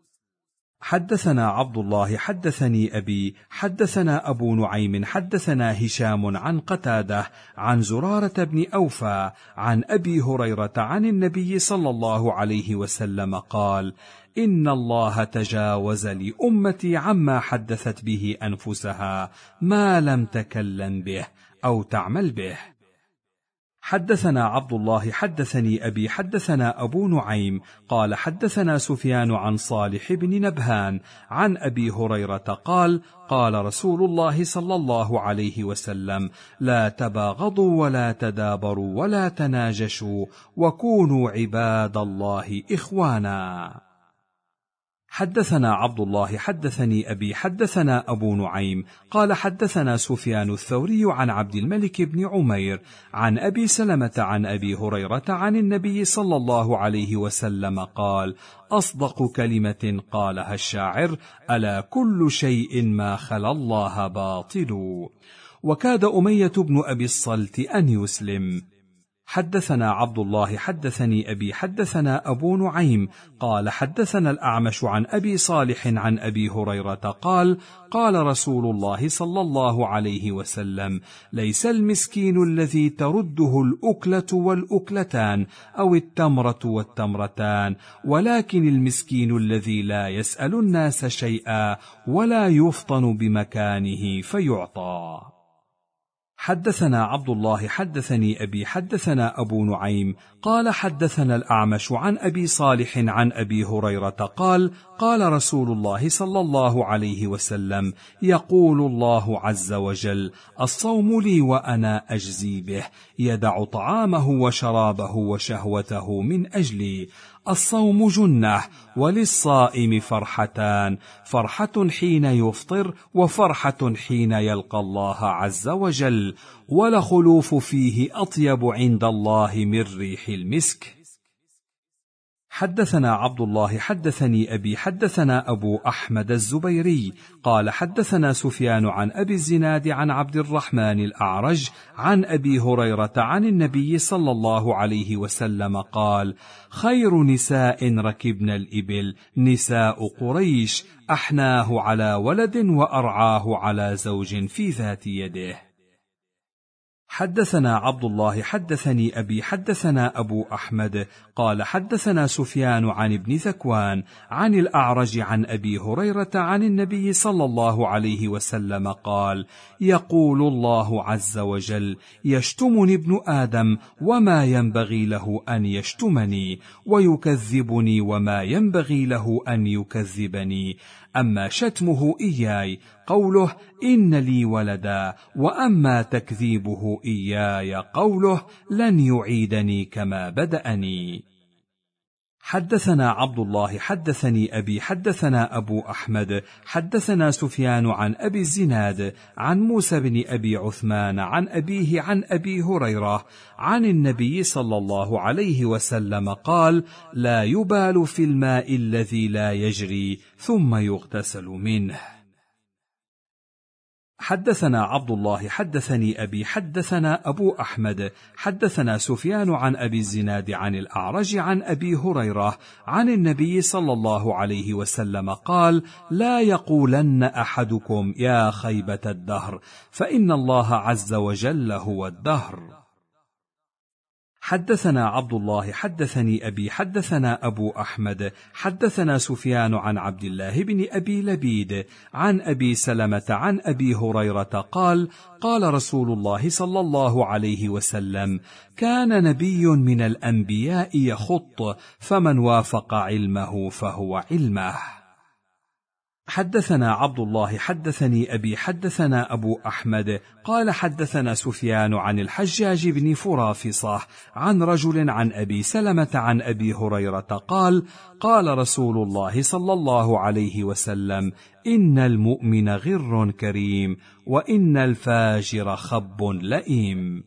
حدثنا عبد الله حدثني أبي حدثنا أبو نعيم حدثنا هشام عن قتادة عن زرارة بن أوفى عن أبي هريرة عن النبي صلى الله عليه وسلم قال إن الله تجاوز لأمتي عما حدثت به أنفسها ما لم تكلم به أو تعمل به. حدثنا عبد الله حدثني أبي حدثنا أبو نعيم قال حدثنا سفيان عن صالح بن نبهان عن أبي هريرة قال قال رسول الله صلى الله عليه وسلم لا تباغضوا ولا تدابروا ولا تناجشوا وكونوا عباد الله إخوانا. حدثنا عبد الله حدثني أبي حدثنا أبو نعيم قال حدثنا سفيان الثوري عن عبد الملك بن عمير عن أبي سلمة عن أبي هريرة عن النبي صلى الله عليه وسلم قال أصدق كلمة قالها الشاعر ألا كل شيء ما خلا الله باطل. وكاد أمية بن أبي الصلت أن يسلم. حدثنا عبد الله حدثني أبي حدثنا أبو نعيم قال حدثنا الأعمش عن أبي صالح عن أبي هريرة قال قال رسول الله صلى الله عليه وسلم ليس المسكين الذي ترده الأكلة والأكلتان أو التمرة والتمرتان ولكن المسكين الذي لا يسأل الناس شيئا ولا يفطن بمكانه فيعطى. حدثنا عبد الله حدثني أبي حدثنا أبو نعيم قال حدثنا الأعمش عن أبي صالح عن أبي هريرة قال قال رسول الله صلى الله عليه وسلم يقول الله عز وجل الصوم لي وأنا أجزي به يدع طعامه وشرابه وشهوته من أجلي. الصوم جنة وللصائم فرحتان فرحة حين يفطر وفرحة حين يلقى الله عز وجل ولخلوف فيه أطيب عند الله من ريح المسك. حدثنا عبد الله حدثني أبي حدثنا أبو أحمد الزبيري قال حدثنا سفيان عن أبي الزناد عن عبد الرحمن الأعرج عن أبي هريرة عن النبي صلى الله عليه وسلم قال خير نساء ركبن الإبل نساء قريش أحناه على ولد وأرعاه على زوج في ذات يده. حدثنا عبد الله حدثني أبي حدثنا أبو أحمد قال حدثنا سفيان عن ابن ذكوان عن الأعرج عن أبي هريرة عن النبي صلى الله عليه وسلم قال يقول الله عز وجل يشتمني ابن آدم وما ينبغي له أن يشتمني ويكذبني وما ينبغي له أن يكذبني أما شتمه إياي قوله إن لي ولدا وأما تكذيبه إياي قوله لن يعيدني كما بدأني. حدثنا عبد الله حدثني أبي حدثنا أبو أحمد حدثنا سفيان عن أبي الزناد عن موسى بن أبي عثمان عن أبيه عن أبي هريرة عن النبي صلى الله عليه وسلم قال لا يبال في الماء الذي لا يجري ثم يغتسل منه. حدثنا عبد الله حدثني أبي حدثنا أبو أحمد حدثنا سفيان عن أبي الزناد عن الأعرج عن أبي هريرة عن النبي صلى الله عليه وسلم قال لا يقولن أحدكم يا خيبة الدهر فإن الله عز وجل هو الدهر. حدثنا عبد الله حدثني أبي حدثنا أبو أحمد حدثنا سفيان عن عبد الله بن أبي لبيد عن أبي سلمة عن أبي هريرة قال قال رسول الله صلى الله عليه وسلم كان نبي من الأنبياء يخط فمن وافق علمه فهو علمه. حدثنا عبد الله حدثني أبي حدثنا أبو أحمد قال حدثنا سفيان عن الحجاج بن فرافصة عن رجل عن أبي سلمة عن أبي هريرة قال قال رسول الله صلى الله عليه وسلم إن المؤمن غر كريم وإن الفاجر خب لئيم.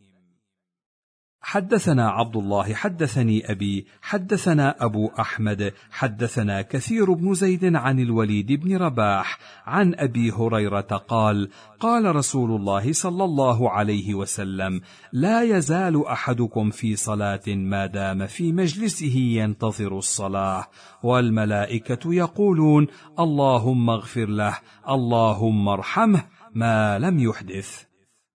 حدثنا عبد الله حدثني أبي حدثنا أبو أحمد حدثنا كثير بن زيد عن الوليد بن رباح عن أبي هريرة قال قال رسول الله صلى الله عليه وسلم لا يزال أحدكم في صلاة ما دام في مجلسه ينتظر الصلاة والملائكة يقولون اللهم اغفر له اللهم ارحمه ما لم يحدث.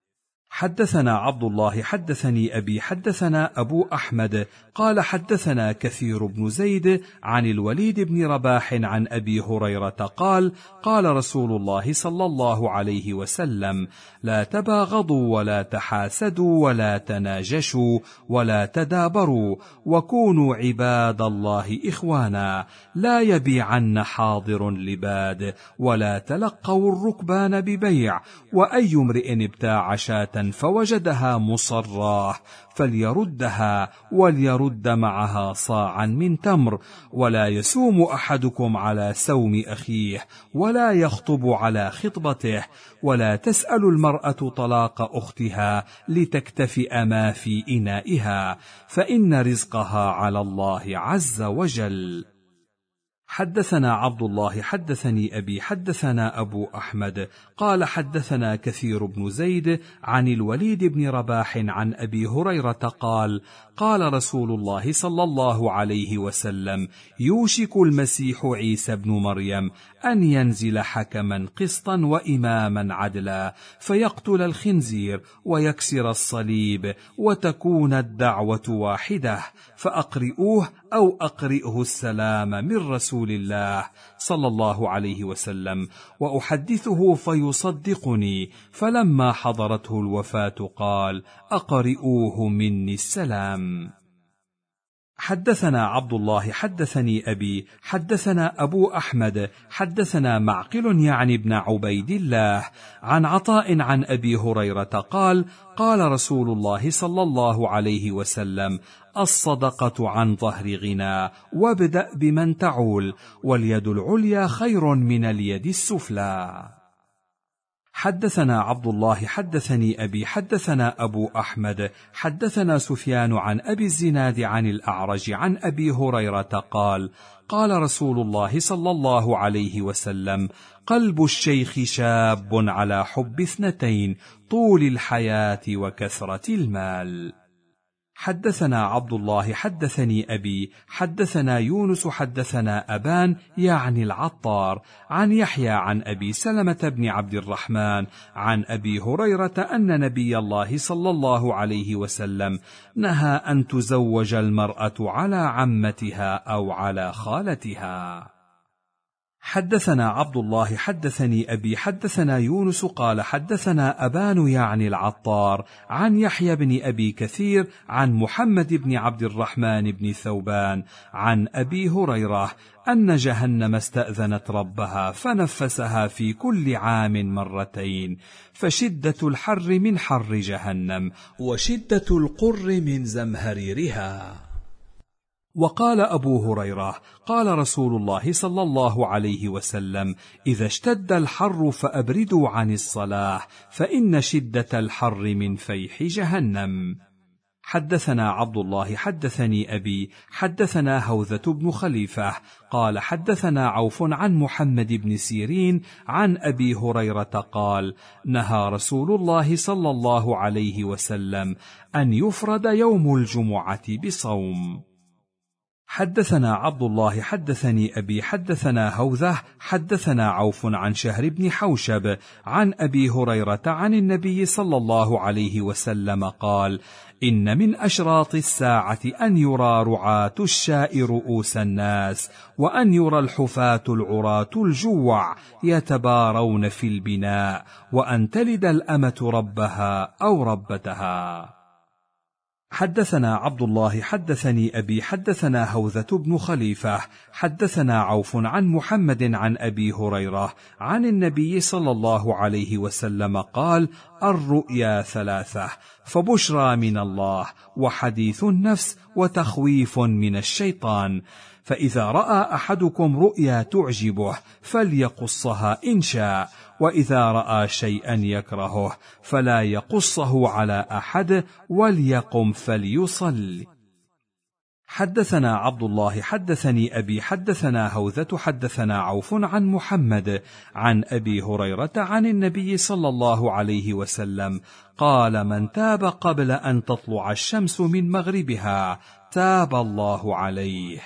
حدثنا عبد الله حدثني أبي حدثنا أبو أحمد قال حدثنا كثير بن زيد عن الوليد بن رباح عن أبي هريرة قال قال رسول الله صلى الله عليه وسلم لا تباغضوا ولا تحاسدوا ولا تناجشوا ولا تدابروا وكونوا عباد الله إخوانا لا يبيعن حاضر لباد ولا تلقوا الركبان ببيع وأي امرئ ابتاع شاة فوجدها مصراه فليردها وليرد معها صاعا من تمر ولا يسوم أحدكم على سوم أخيه ولا يخطب على خطبته ولا تسأل المرأة طلاق أختها لتكتفئ ما في إنائها فإن رزقها على الله عز وجل. حدثنا عبد الله حدثني أبي حدثنا أبو أحمد قال حدثنا كثير بن زيد عن الوليد بن رباح عن أبي هريرة قال قال رسول الله صلى الله عليه وسلم يوشك المسيح عيسى بن مريم أن ينزل حكما قسطا وإماما عدلا فيقتل الخنزير ويكسر الصليب وتكون الدعوة واحدة فأقرئوه أو أقرئه السلام من رسول الله صلى الله عليه وسلم وأحدثه فيصدقني فلما حضرته الوفاة قال أقرئوه مني السلام. حدثنا عبد الله حدثني أبي حدثنا أبو أحمد حدثنا معقل يعني ابن عبيد الله عن عطاء عن أبي هريرة قال قال رسول الله صلى الله عليه وسلم الصدقة عن ظهر غنى وابدأ بمن تعول واليد العليا خير من اليد السفلى. حدثنا عبد الله حدثني أبي حدثنا أبو أحمد حدثنا سفيان عن أبي الزناد عن الأعرج عن أبي هريرة قال قال رسول الله صلى الله عليه وسلم قلب الشيخ شاب على حب اثنتين طول الحياة وكثرة المال. حدثنا عبد الله حدثني أبي حدثنا يونس حدثنا أبان يعني العطار عن يحيى عن أبي سلمة بن عبد الرحمن عن أبي هريرة أن نبي الله صلى الله عليه وسلم نهى أن تزوج المرأة على عمتها أو على خالتها. حدثنا عبد الله حدثني أبي حدثنا يونس قال حدثنا أبان يعني العطار عن يحيى بن أبي كثير عن محمد بن عبد الرحمن بن ثوبان عن أبي هريرة أن جهنم استأذنت ربها فنفسها في كل عام مرتين فشدة الحر من حر جهنم وشدة القر من زمهريرها. وقال أبو هريرة قال رسول الله صلى الله عليه وسلم إذا اشتد الحر فأبردوا عن الصلاة فإن شدة الحر من فيح جهنم. حدثنا عبد الله حدثني أبي حدثنا هوذة بن خليفة قال حدثنا عوف عن محمد بن سيرين عن أبي هريرة قال نهى رسول الله صلى الله عليه وسلم أن يفرد يوم الجمعة بصوم. حدثنا عبد الله حدثني أبي حدثنا هوذة حدثنا عوف عن شهر بن حوشب عن أبي هريرة عن النبي صلى الله عليه وسلم قال: إن من أشراط الساعة أن يرى رعاة الشاء رؤوس الناس، وأن يرى الحفاة العراة الجوع يتبارون في البناء، وأن تلد الأمة ربها أو ربتها. حدثنا عبد الله حدثني أبي حدثنا هوذة بن خليفة حدثنا عوف عن محمد عن أبي هريرة عن النبي صلى الله عليه وسلم قال: الرؤيا ثلاثة، فبشرى من الله، وحديث النفس، وتخويف من الشيطان. فإذا رأى أحدكم رؤيا تعجبه فليقصها إن شاء، وإذا رأى شيئا يكرهه فلا يقصه على أحد، وليقم فليصلي. حدثنا عبد الله حدثني أبي حدثنا هوذة حدثنا عوف عن محمد عن أبي هريرة عن النبي صلى الله عليه وسلم قال: من تاب قبل أن تطلع الشمس من مغربها تاب الله عليه.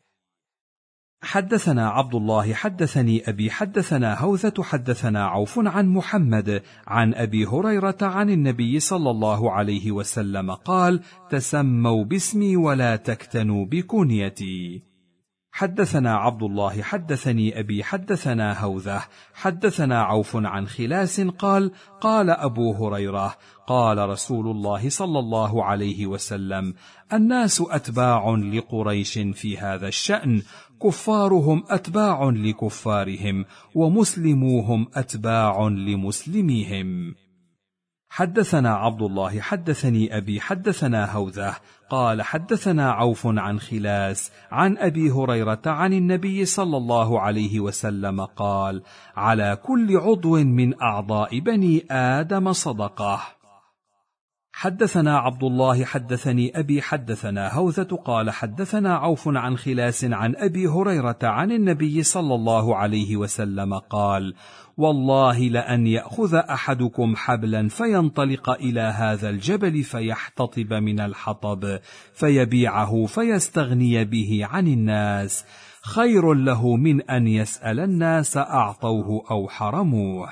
حدثنا عبد الله حدثني أبي حدثنا هوذة حدثنا عوف عن محمد عن أبي هريرة عن النبي صلى الله عليه وسلم قال: تسموا باسمي ولا تكتنوا بكنيتي. حدثنا عبد الله حدثني أبي حدثنا هوذة حدثنا عوف عن خلاس قال: قال أبو هريرة: قال رسول الله صلى الله عليه وسلم: الناس أتباع لقريش في هذا الشأن، كفارهم أتباع لكفارهم، ومسلموهم أتباع لمسلميهم. حدثنا عبد الله حدثني أبي حدثنا هوذة قال: حدثنا عوف عن خلاس عن أبي هريرة عن النبي صلى الله عليه وسلم قال: على كل عضو من أعضاء بني آدم صدقة. حدثنا عبد الله حدثني أبي حدثنا هوذة قال: حدثنا عوف عن خلاس عن أبي هريرة عن النبي صلى الله عليه وسلم قال: والله لأن يأخذ أحدكم حبلا فينطلق إلى هذا الجبل فيحتطب من الحطب فيبيعه فيستغني به عن الناس خير له من أن يسأل الناس أعطوه أو حرموه.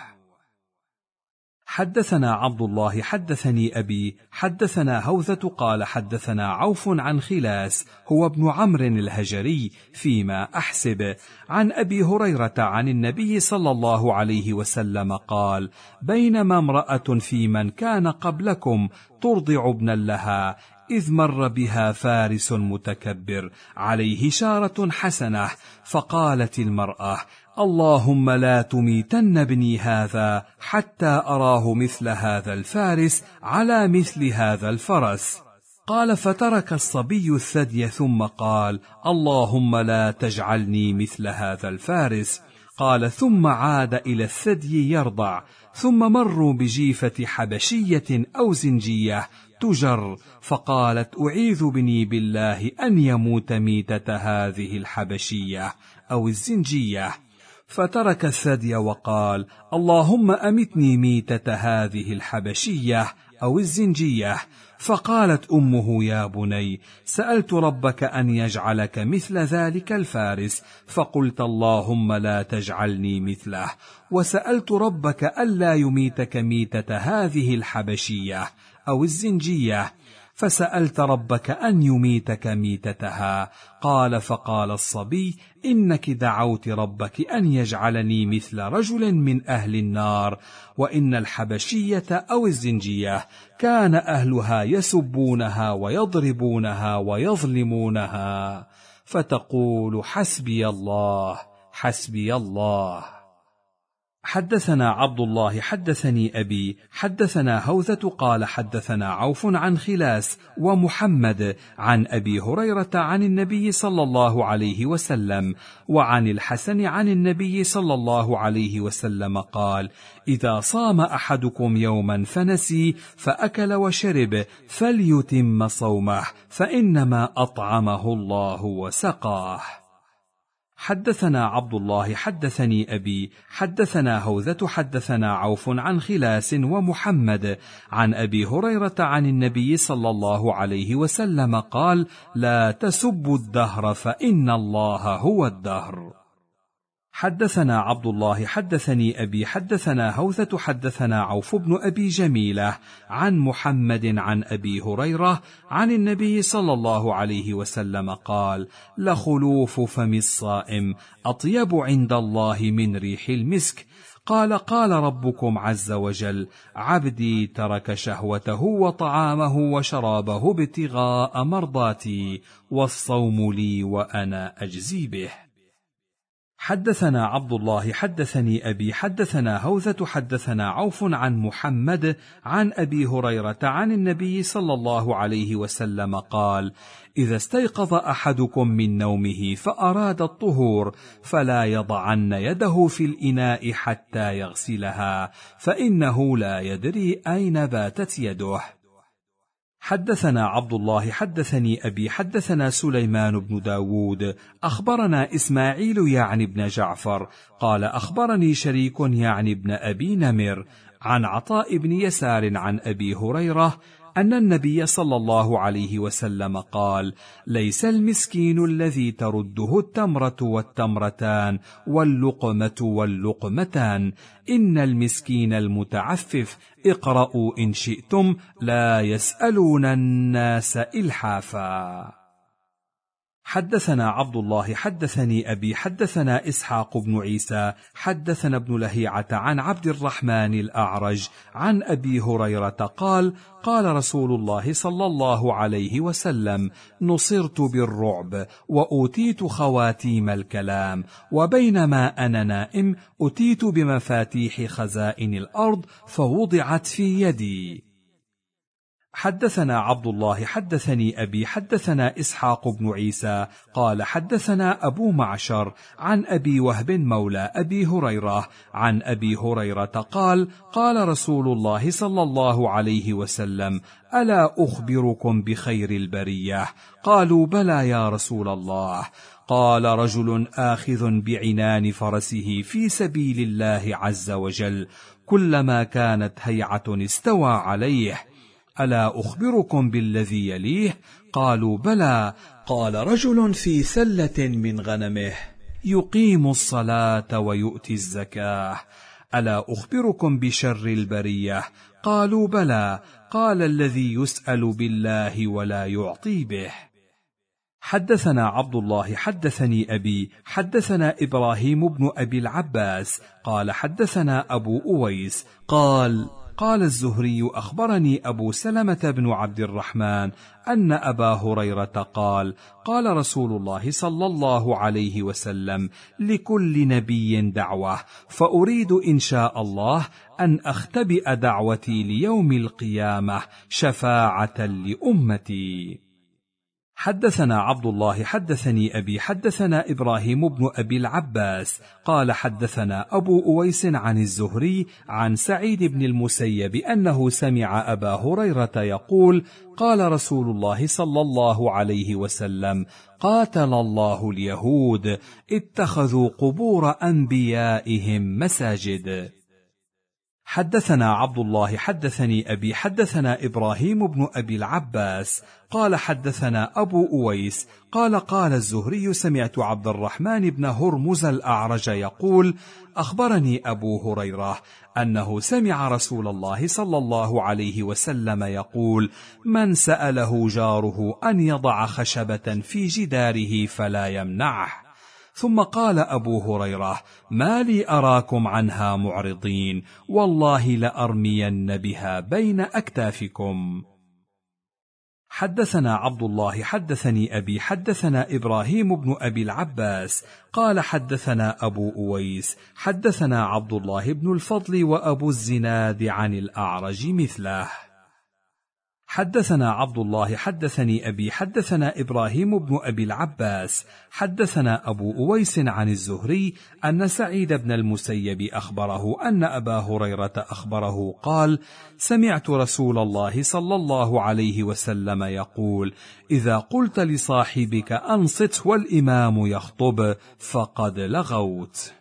حدثنا عبد الله حدثني أبي حدثنا هوذة قال: حدثنا عوف عن خلاس هو ابن عمرو الهجري فيما أحسب عن أبي هريرة عن النبي صلى الله عليه وسلم قال: بينما امرأة في من كان قبلكم ترضع ابنا لها إذ مر بها فارس متكبر عليه شارة حسنة، فقالت المرأة: اللهم لا تميتن ابني هذا حتى أراه مثل هذا الفارس على مثل هذا الفرس. قال: فترك الصبي الثدي ثم قال: اللهم لا تجعلني مثل هذا الفارس. قال: ثم عاد إلى الثدي يرضع، ثم مروا بجيفة حبشية أو زنجية تجر، فقالت: أعيذ بني بالله أن يموت ميتة هذه الحبشية أو الزنجية. فترك الثدي وقال: اللهم أمتني ميتة هذه الحبشية أو الزنجية. فقالت أمه: يا بني، سألت ربك أن يجعلك مثل ذلك الفارس، فقلت اللهم لا تجعلني مثله، وسألت ربك ألا يميتك ميتة هذه الحبشية أو الزنجية، فسألت ربك أن يميتك ميتتها. قال: فقال الصبي: إنك دعوت ربك أن يجعلني مثل رجل من أهل النار، وإن الحبشية أو الزنجية كان أهلها يسبونها ويضربونها ويظلمونها، فتقول: حسبي الله حسبي الله. حدثنا عبد الله حدثني أبي حدثنا هوذة قال: حدثنا عوف عن خلاس ومحمد عن أبي هريرة عن النبي صلى الله عليه وسلم وعن الحسن عن النبي صلى الله عليه وسلم قال: إذا صام أحدكم يوما فنسي فأكل وشرب فليتم صومه، فإنما أطعمه الله وسقاه. حدثنا عبد الله حدثني أبي حدثنا هوذة حدثنا عوف عن خلاس ومحمد عن أبي هريرة عن النبي صلى الله عليه وسلم قال: لا تسبوا الدهر فإن الله هو الدهر. حدثنا عبد الله حدثني أبي حدثنا هوذة حدثنا عوف بن أبي جميلة عن محمد عن أبي هريرة عن النبي صلى الله عليه وسلم قال: لخلوف فم الصائم أطيب عند الله من ريح المسك. قال: قال ربكم عز وجل: عبدي ترك شهوته وطعامه وشرابه ابتغاء مرضاتي، والصوم لي وأنا أجزي به. حدثنا عبد الله حدثني أبي حدثنا هوذة حدثنا عوف عن محمد عن أبي هريرة عن النبي صلى الله عليه وسلم قال: إذا استيقظ أحدكم من نومه فأراد الطهور فلا يضعن يده في الإناء حتى يغسلها، فإنه لا يدري أين باتت يده. حدثنا عبد الله حدثني أبي حدثنا سليمان بن داود أخبرنا إسماعيل يعني بن جعفر قال: أخبرني شريك يعني بن أبي نمر عن عطاء بن يسار عن أبي هريرة أن النبي صلى الله عليه وسلم قال: ليس المسكين الذي ترده التمرة والتمرتان واللقمة واللقمتان، إن المسكين المتعفف، اقرأوا إن شئتم، لا يسألون الناس إلحافا. حدثنا عبد الله حدثني أبي حدثنا إسحاق بن عيسى حدثنا ابن لهيعة عن عبد الرحمن الأعرج عن أبي هريرة قال: قال رسول الله صلى الله عليه وسلم: نصرت بالرعب وأوتيت خواتيم الكلام، وبينما أنا نائم أتيت بمفاتيح خزائن الأرض فوضعت في يدي. حدثنا عبد الله حدثني أبي حدثنا إسحاق بن عيسى قال: حدثنا أبو معشر عن أبي وهب مولى أبي هريرة عن أبي هريرة قال: قال رسول الله صلى الله عليه وسلم: ألا أخبركم بخير البرية؟ قالوا: بلى يا رسول الله. قال: رجل آخذ بعنان فرسه في سبيل الله عز وجل، كلما كانت هيعة استوى عليه. ألا أخبركم بالذي يليه؟ قالوا: بلى. قال: رجل في سلة من غنمه يقيم الصلاة ويؤتي الزكاة. ألا أخبركم بشر البرية؟ قالوا: بلى. قال: الذي يسأل بالله ولا يعطي به. حدثنا عبد الله حدثني أبي حدثنا إبراهيم بن أبي العباس قال: حدثنا أبو أويس قال: قال الزهري: أخبرني أبو سلمة بن عبد الرحمن أن أبا هريرة قال: قال رسول الله صلى الله عليه وسلم: لكل نبي دعوة، فأريد إن شاء الله أن أختبئ دعوتي ليوم القيامة شفاعة لأمتي. حدثنا عبد الله حدثني أبي حدثنا إبراهيم بن أبي العباس قال: حدثنا أبو أويس عن الزهري عن سعيد بن المسيب أنه سمع أبا هريرة يقول: قال رسول الله صلى الله عليه وسلم: قاتل الله اليهود، اتخذوا قبور أنبيائهم مساجد. حدثنا عبد الله حدثني أبي حدثنا إبراهيم بن أبي العباس قال: حدثنا أبو أويس قال: قال الزهري: سمعت عبد الرحمن بن هرمز الأعرج يقول: أخبرني أبو هريرة أنه سمع رسول الله صلى الله عليه وسلم يقول: من سأله جاره أن يضع خشبة في جداره فلا يمنعه. ثم قال أبو هريرة: ما لي أراكم عنها معرضين، والله لأرمين بها بين أكتافكم. حدثنا عبد الله حدثني أبي حدثنا إبراهيم بن أبي العباس قال: حدثنا أبو أويس حدثنا عبد الله بن الفضل وأبو الزناد عن الأعرج مثله. حدثنا عبد الله حدثني أبي حدثنا إبراهيم بن أبي العباس حدثنا أبو أويس عن الزهري أن سعيد بن المسيب أخبره أن أبا هريرة أخبره قال: سمعت رسول الله صلى الله عليه وسلم يقول: إذا قلت لصاحبك أنصت والإمام يخطب فقد لغوت.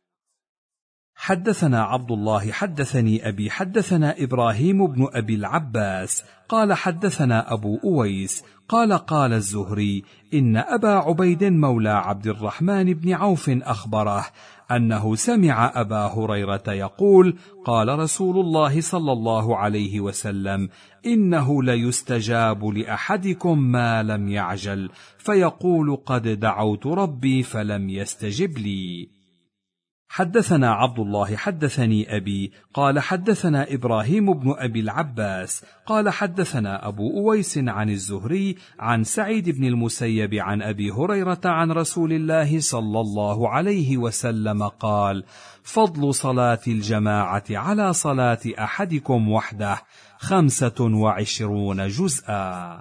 حدثنا عبد الله حدثني أبي حدثنا إبراهيم بن أبي العباس قال حدثنا أبو أويس قال قال الزهري: إن أبا عبيد مولى عبد الرحمن بن عوف أخبره أنه سمع أبا هريرة يقول: قال رسول الله صلى الله عليه وسلم: إنه ليستجاب لأحدكم ما لم يعجل، فيقول: قد دعوت ربي فلم يستجب لي. حدثنا عبد الله حدثني أبي قال حدثنا إبراهيم بن أبي العباس قال حدثنا أبو أويس عن الزهري عن سعيد بن المسيب عن أبي هريرة عن رسول الله صلى الله عليه وسلم قال: فضل صلاة الجماعة على صلاة أحدكم وحده خمسة وعشرون جزءا.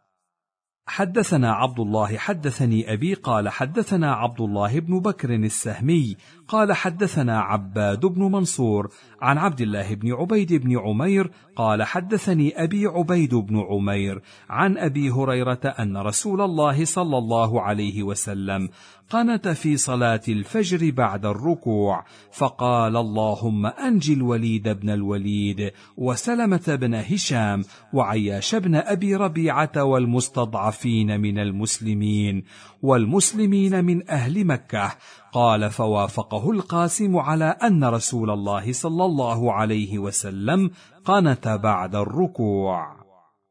حدثنا عبد الله حدثني أبي قال حدثنا عبد الله بن بكر السهمي قال حدثنا عباد بن منصور عن عبد الله بن عبيد بن عمير قال حدثني أبي عبيد بن عمير عن أبي هريرة أن رسول الله صلى الله عليه وسلم قنت في صلاة الفجر بعد الركوع فقال: اللهم أنج الوليد بن الوليد وسلمة بن هشام وعياش بن أبي ربيعة والمستضعفين من المسلمين والمسلمين من أهل مكة. قال: فوافقه القاسم على أن رسول الله صلى الله عليه وسلم قنت بعد الركوع.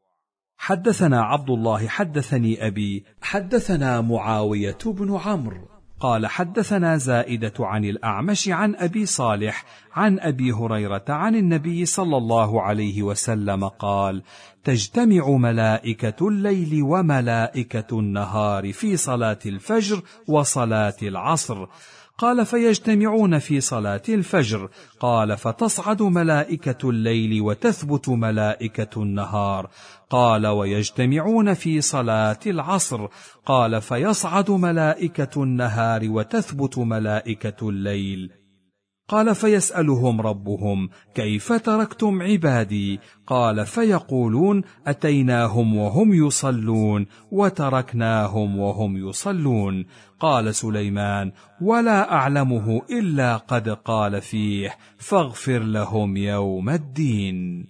حدثنا عبد الله حدثني أبي حدثنا معاوية بن عمرو قال حدثنا زائدة عن الأعمش عن أبي صالح عن أبي هريرة عن النبي صلى الله عليه وسلم قال: تجتمع ملائكة الليل وملائكة النهار في صلاة الفجر وصلاة العصر. قال: فيجتمعون في صلاة الفجر. قال: فتصعد ملائكة الليل وتثبت ملائكة النهار. قال: ويجتمعون في صلاة العصر. قال: فيصعد ملائكة النهار وتثبت ملائكة الليل. قال: فيسألهم ربهم: كيف تركتم عبادي؟ قال: فيقولون: أتيناهم وهم يصلون وتركناهم وهم يصلون. قال سليمان: ولا أعلمه إلا قد قال فيه: فاغفر لهم يوم الدين.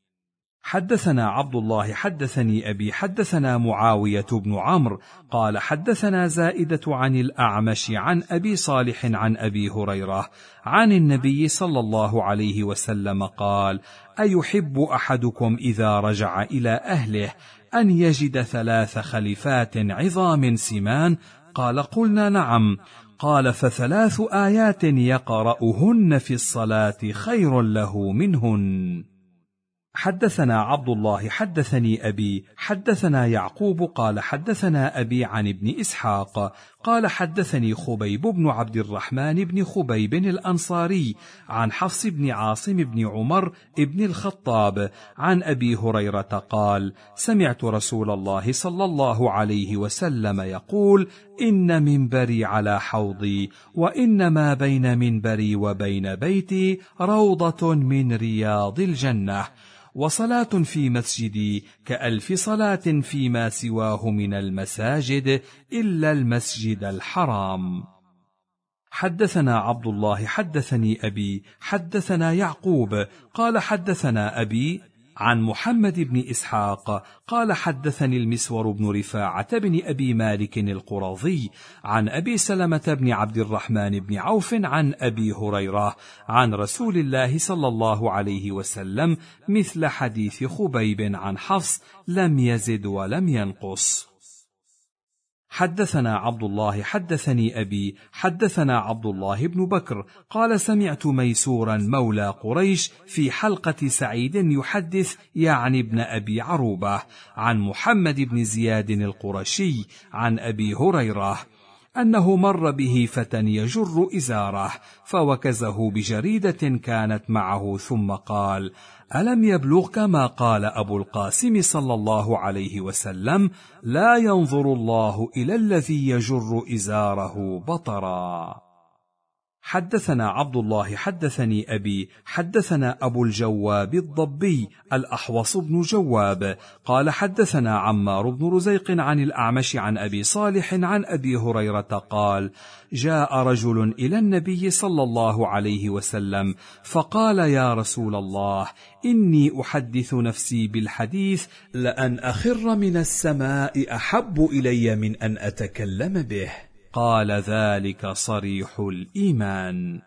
حدثنا عبد الله حدثني أبي حدثنا معاوية بن عمرو قال حدثنا زائدة عن الأعمش عن أبي صالح عن أبي هريرة عن النبي صلى الله عليه وسلم قال: أيحب أحدكم إذا رجع إلى أهله أن يجد ثلاث خليفات عظام سمان؟ قال: قلنا نعم. قال: فثلاث آيات يقرأهن في الصلاة خير له منهن. حدثنا عبد الله حدثني أبي حدثنا يعقوب قال حدثنا أبي عن ابن إسحاق قال حدثني خبيب بن عبد الرحمن بن خبيب الأنصاري عن حفص بن عاصم بن عمر بن الخطاب عن أبي هريرة قال: سمعت رسول الله صلى الله عليه وسلم يقول: إن منبري على حوضي، وإن ما بين منبري وبين بيتي روضة من رياض الجنة، وصلاة في مسجدي كألف صلاة فيما سواه من المساجد إلا المسجد الحرام. حدثنا عبد الله حدثني أبي حدثنا يعقوب قال حدثنا أبي عن محمد بن إسحاق قال حدثني المسور بن رفاعة بن أبي مالك القرظي عن أبي سلمة بن عبد الرحمن بن عوف عن أبي هريرة عن رسول الله صلى الله عليه وسلم مثل حديث خبيب عن حفص لم يزد ولم ينقص. حدثنا عبد الله حدثني أبي حدثنا عبد الله بن بكر قال سمعت ميسورا مولى قريش في حلقة سعيد يحدث يعني ابن أبي عروبة عن محمد بن زياد القرشي عن أبي هريرة أنه مر به فتى يجر إزاره فوكزه بجريدة كانت معه ثم قال: ألم يبلغك ما قال أبو القاسم صلى الله عليه وسلم: لا ينظر الله إلى الذي يجر إزاره بطرا. حدثنا عبد الله حدثني أبي حدثنا أبو الجواب الضبي الأحوص بن جواب قال حدثنا عمار بن رزيق عن الأعمش عن أبي صالح عن أبي هريرة قال: جاء رجل إلى النبي صلى الله عليه وسلم فقال: يا رسول الله، إني أحدث نفسي بالحديث لأن أخر من السماء أحب إلي من أن أتكلم به. قال: ذلك صريح الإيمان.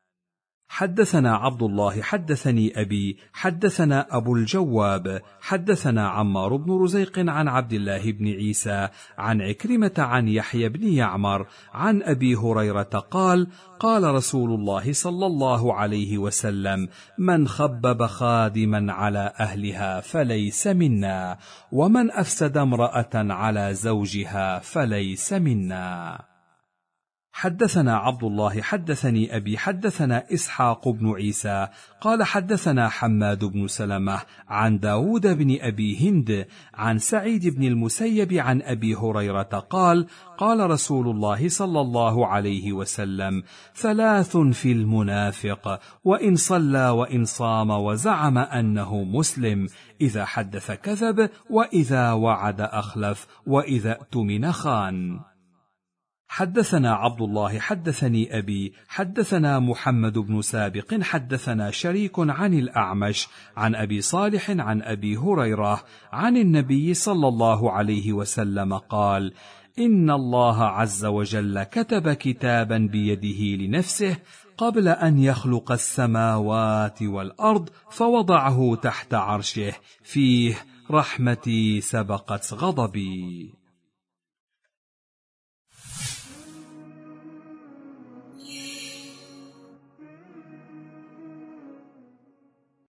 حدثنا عبد الله حدثني أبي حدثنا أبو الجواب حدثنا عمار بن رزيق عن عبد الله بن عيسى عن عكرمة عن يحيى بن يعمر عن أبي هريرة قال: قال رسول الله صلى الله عليه وسلم: من خبب خادما على أهلها فليس منا، ومن أفسد امرأة على زوجها فليس منا. حدثنا عبد الله حدثني أبي حدثنا إسحاق بن عيسى قال حدثنا حماد بن سلمة عن داود بن أبي هند عن سعيد بن المسيب عن أبي هريرة قال: قال رسول الله صلى الله عليه وسلم: ثلاث في المنافق: وإن صلى وإن صام وزعم أنه مسلم، إذا حدث كذب، وإذا وعد أخلف، وإذا اؤتمن خان. حدثنا عبد الله حدثني أبي حدثنا محمد بن سابق حدثنا شريك عن الأعمش عن أبي صالح عن أبي هريرة عن النبي صلى الله عليه وسلم قال: إن الله عز وجل كتب كتابا بيده لنفسه قبل أن يخلق السماوات والأرض فوضعه تحت عرشه فيه: رحمتي سبقت غضبي.